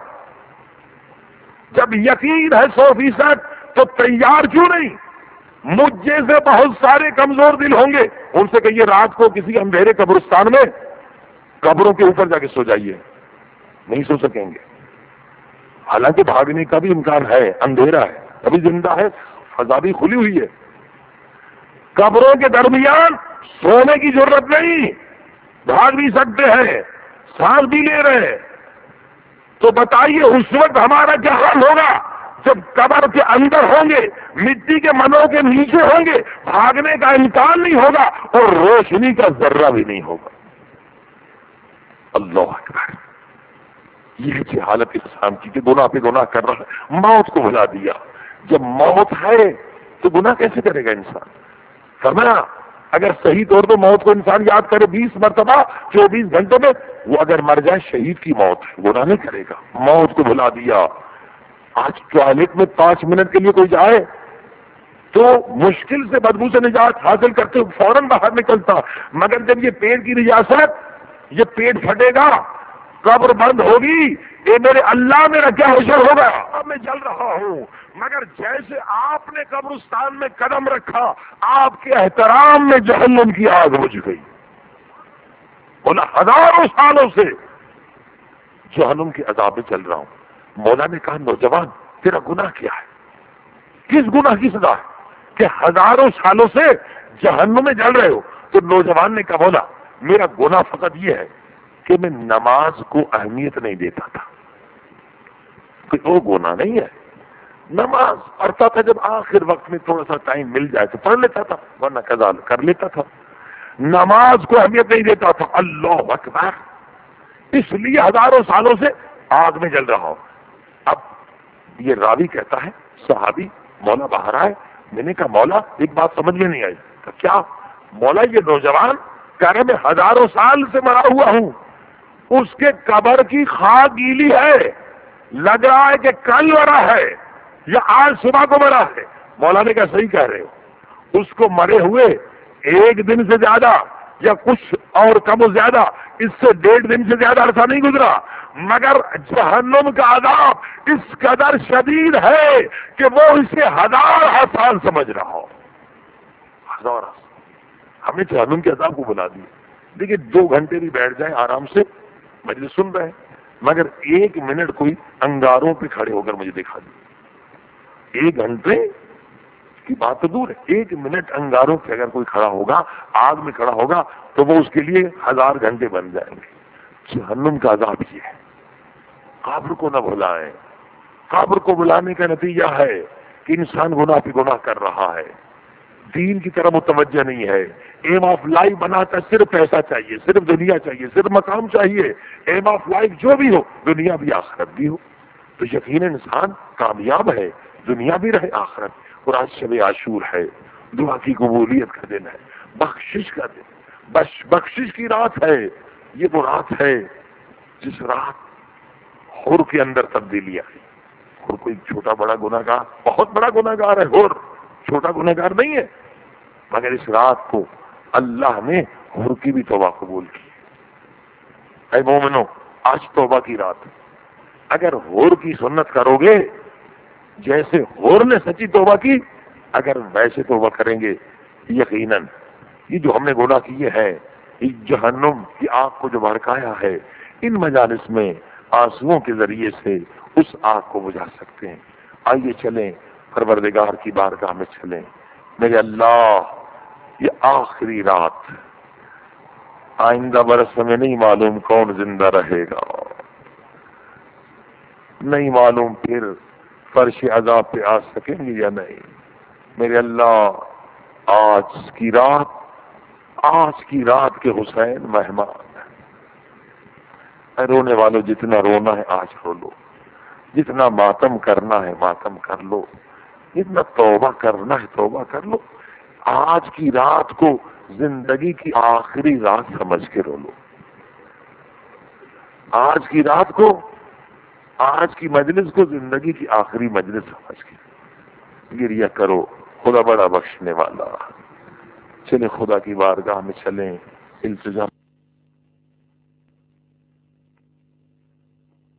جب یقین ہے سو فیصد تو تیار کیوں نہیں؟ مجھ جیسے بہت سارے کمزور دل ہوں گے، ان سے کہیے رات کو کسی اندھیرے قبرستان میں قبروں کے اوپر جا کے سو جائیے، نہیں سو سکیں گے۔ حالانکہ بھاگنے کا بھی امکان ہے، اندھیرا ہے، ابھی زندہ ہے، فضا بھی کھلی ہوئی ہے۔ قبروں کے درمیان سونے کی ضرورت نہیں، بھاگ بھی سکتے ہیں، سانس بھی لے رہے ہیں۔ تو بتائیے اس وقت ہمارا کیا حال ہوگا جب قبر کے اندر ہوں گے، مٹی کے منوں کے نیچے ہوں گے، بھاگنے کا امکان نہیں ہوگا اور روشنی کا ذرہ بھی نہیں ہوگا۔ اللہ اکبر، یہ تھی حالت انسان کی کہ گناہ پہ گناہ کر رہا ہے، موت کو بھلا دیا۔ جب موت ہے تو گناہ کیسے کرے گا انسان؟ فرمایا اگر صحیح طور پر موت کو انسان یاد کرے بیس مرتبہ چوبیس گھنٹوں میں، وہ اگر مر جائے شہید کی موت، گناہ نہیں کرے گا۔ موت کو بھلا دیا۔ آج ٹوائلٹ میں پانچ منٹ کے لیے کوئی جائے تو مشکل سے بدبو سے نجات حاصل کرتے فوراً باہر نکلتا، مگر جب یہ پیٹ کی نجاست، یہ پیٹ پھٹے گا، قبر بند ہوگی، اے میرے اللہ میرا کیا حشر ہوگا؟ اب میں جل رہا ہوں، مگر جیسے آپ نے قبرستان میں قدم رکھا آپ کے احترام میں جہنم کی آگ بجھ گئی۔ بولا ہزاروں سالوں سے جہنم کے عذاب میں چل رہا ہوں۔ مولا نے کہا نوجوان تیرا گناہ کیا ہے؟ کس گناہ کی سزا ہے کہ ہزاروں سالوں سے جہنم میں جل رہے ہو؟ تو نوجوان نے کہا مولا میرا گناہ فقط یہ ہے کہ میں نماز کو اہمیت نہیں دیتا تھا۔ کہ وہ گناہ نہیں ہے، نماز پڑھتا تھا جب آخر وقت میں تھوڑا سا ٹائم مل جائے تو پڑھ لیتا تھا، ورنہ قضا کر لیتا تھا، نماز کو اہمیت نہیں دیتا تھا۔ اللہ اکبر، اس لیے ہزاروں سالوں سے آگ میں جل رہا ہوں۔ اب یہ راوی کہتا ہے صحابی مولا باہر آئے، میں نے کہا مولا ایک بات سمجھ میں نہیں آئی۔ کہ کیا؟ مولا یہ نوجوان کہہ رہے میں ہزاروں سال سے مرا ہوا ہوں، اس کے قبر کی خاک گیلی ہے، لگ رہا ہے کہ کل مرا ہے یا آج صبح کو مرا ہے۔ مولا نے کہا صحیح کہہ رہے ہو، اس کو مرے ہوئے ایک دن سے زیادہ یا کچھ اور کم و زیادہ اس سے ڈیڑھ دن سے زیادہ عرصہ نہیں گزرا، مگر جہنم کا عذاب اس قدر شدید ہے کہ وہ اسے ہزار سال سمجھ رہا ہو۔ ہزار ہم نے جہنم کے عذاب کو بلا دیا۔ دیکھیے دو گھنٹے بھی بیٹھ جائیں آرام سے مجلس سن رہے ہیں، مگر ایک منٹ کوئی انگاروں پہ کھڑے ہو کر مجھے دکھا دیا، ایک گھنٹے کی بات تو دور ہے، ایک منٹ انگاروں پہ اگر کوئی کھڑا ہوگا، آگ میں کھڑا ہوگا تو وہ اس کے لیے ہزار گھنٹے بن جائیں گے۔ جہنم کا عذاب یہ ہے۔ قبر کو نہ بھلائیں، قبر کو بلانے کا نتیجہ ہے کہ انسان گناہ پہ گناہ کر رہا ہے، دین کی طرف متوجہ نہیں ہے، ایم آف لائف بناتا صرف پیسہ چاہیے، صرف دنیا چاہیے، صرف مقام چاہیے، ایم آف لائف جو بھی ہو دنیا بھی آخرت بھی ہو، تو یقیناً انسان کامیاب ہے، دنیا بھی رہے آخرت۔ اور آج شب عاشور ہے، دعا کی قبولیت کا دن ہے، بخشش کا دن، بخش بخشش کی رات ہے۔ یہ وہ رات ہے جس رات حور کے اندر تبدیلی آئی۔ حور کوئی چھوٹا بڑا گناہ گار، بہت بڑا گناہ گار ہے حور، چھوٹا گناہ گار نہیں ہے، مگر اس رات کو اللہ نے حور کی بھی توبہ قبول کی۔ اے مومنو، آج توبہ کی رات، اگر حور کی سنت کرو گے جیسے حور نے سچی توبہ کی، اگر ویسے توبہ کریں گے یقیناً یہ جو ہم نے گناہ کیے ہیں، اس جہنم کی آگ کو جو بھڑکایا ہے، ان مجالس میں آنسوؤں کے ذریعے سے اس آگ کو بجھا سکتے ہیں۔ آئیے چلیں پروردگار کی بارگاہ میں چلیں۔ میرے اللہ، یہ آخری رات، آئندہ برس میں نہیں معلوم کون زندہ رہے گا، نہیں معلوم پھر فرش عذاب پہ آ سکیں گے یا نہیں۔ میرے اللہ، آج کی رات، آج کی رات کے حسین مہمان ہیں۔ رونے والوں جتنا رونا ہے آج رو لو، جتنا ماتم کرنا ہے ماتم کر لو، جتنا توبہ کرنا ہے توبہ کر لو۔ آج کی رات کو زندگی کی آخری رات سمجھ کے رو لو۔ آج کی رات کو، آج کی مجلس کو زندگی کی آخری مجلس سمجھ کے گریہ کرو۔ خدا بڑا بخشنے والا۔ چلیں خدا کی بارگاہ میں چلیں، التجا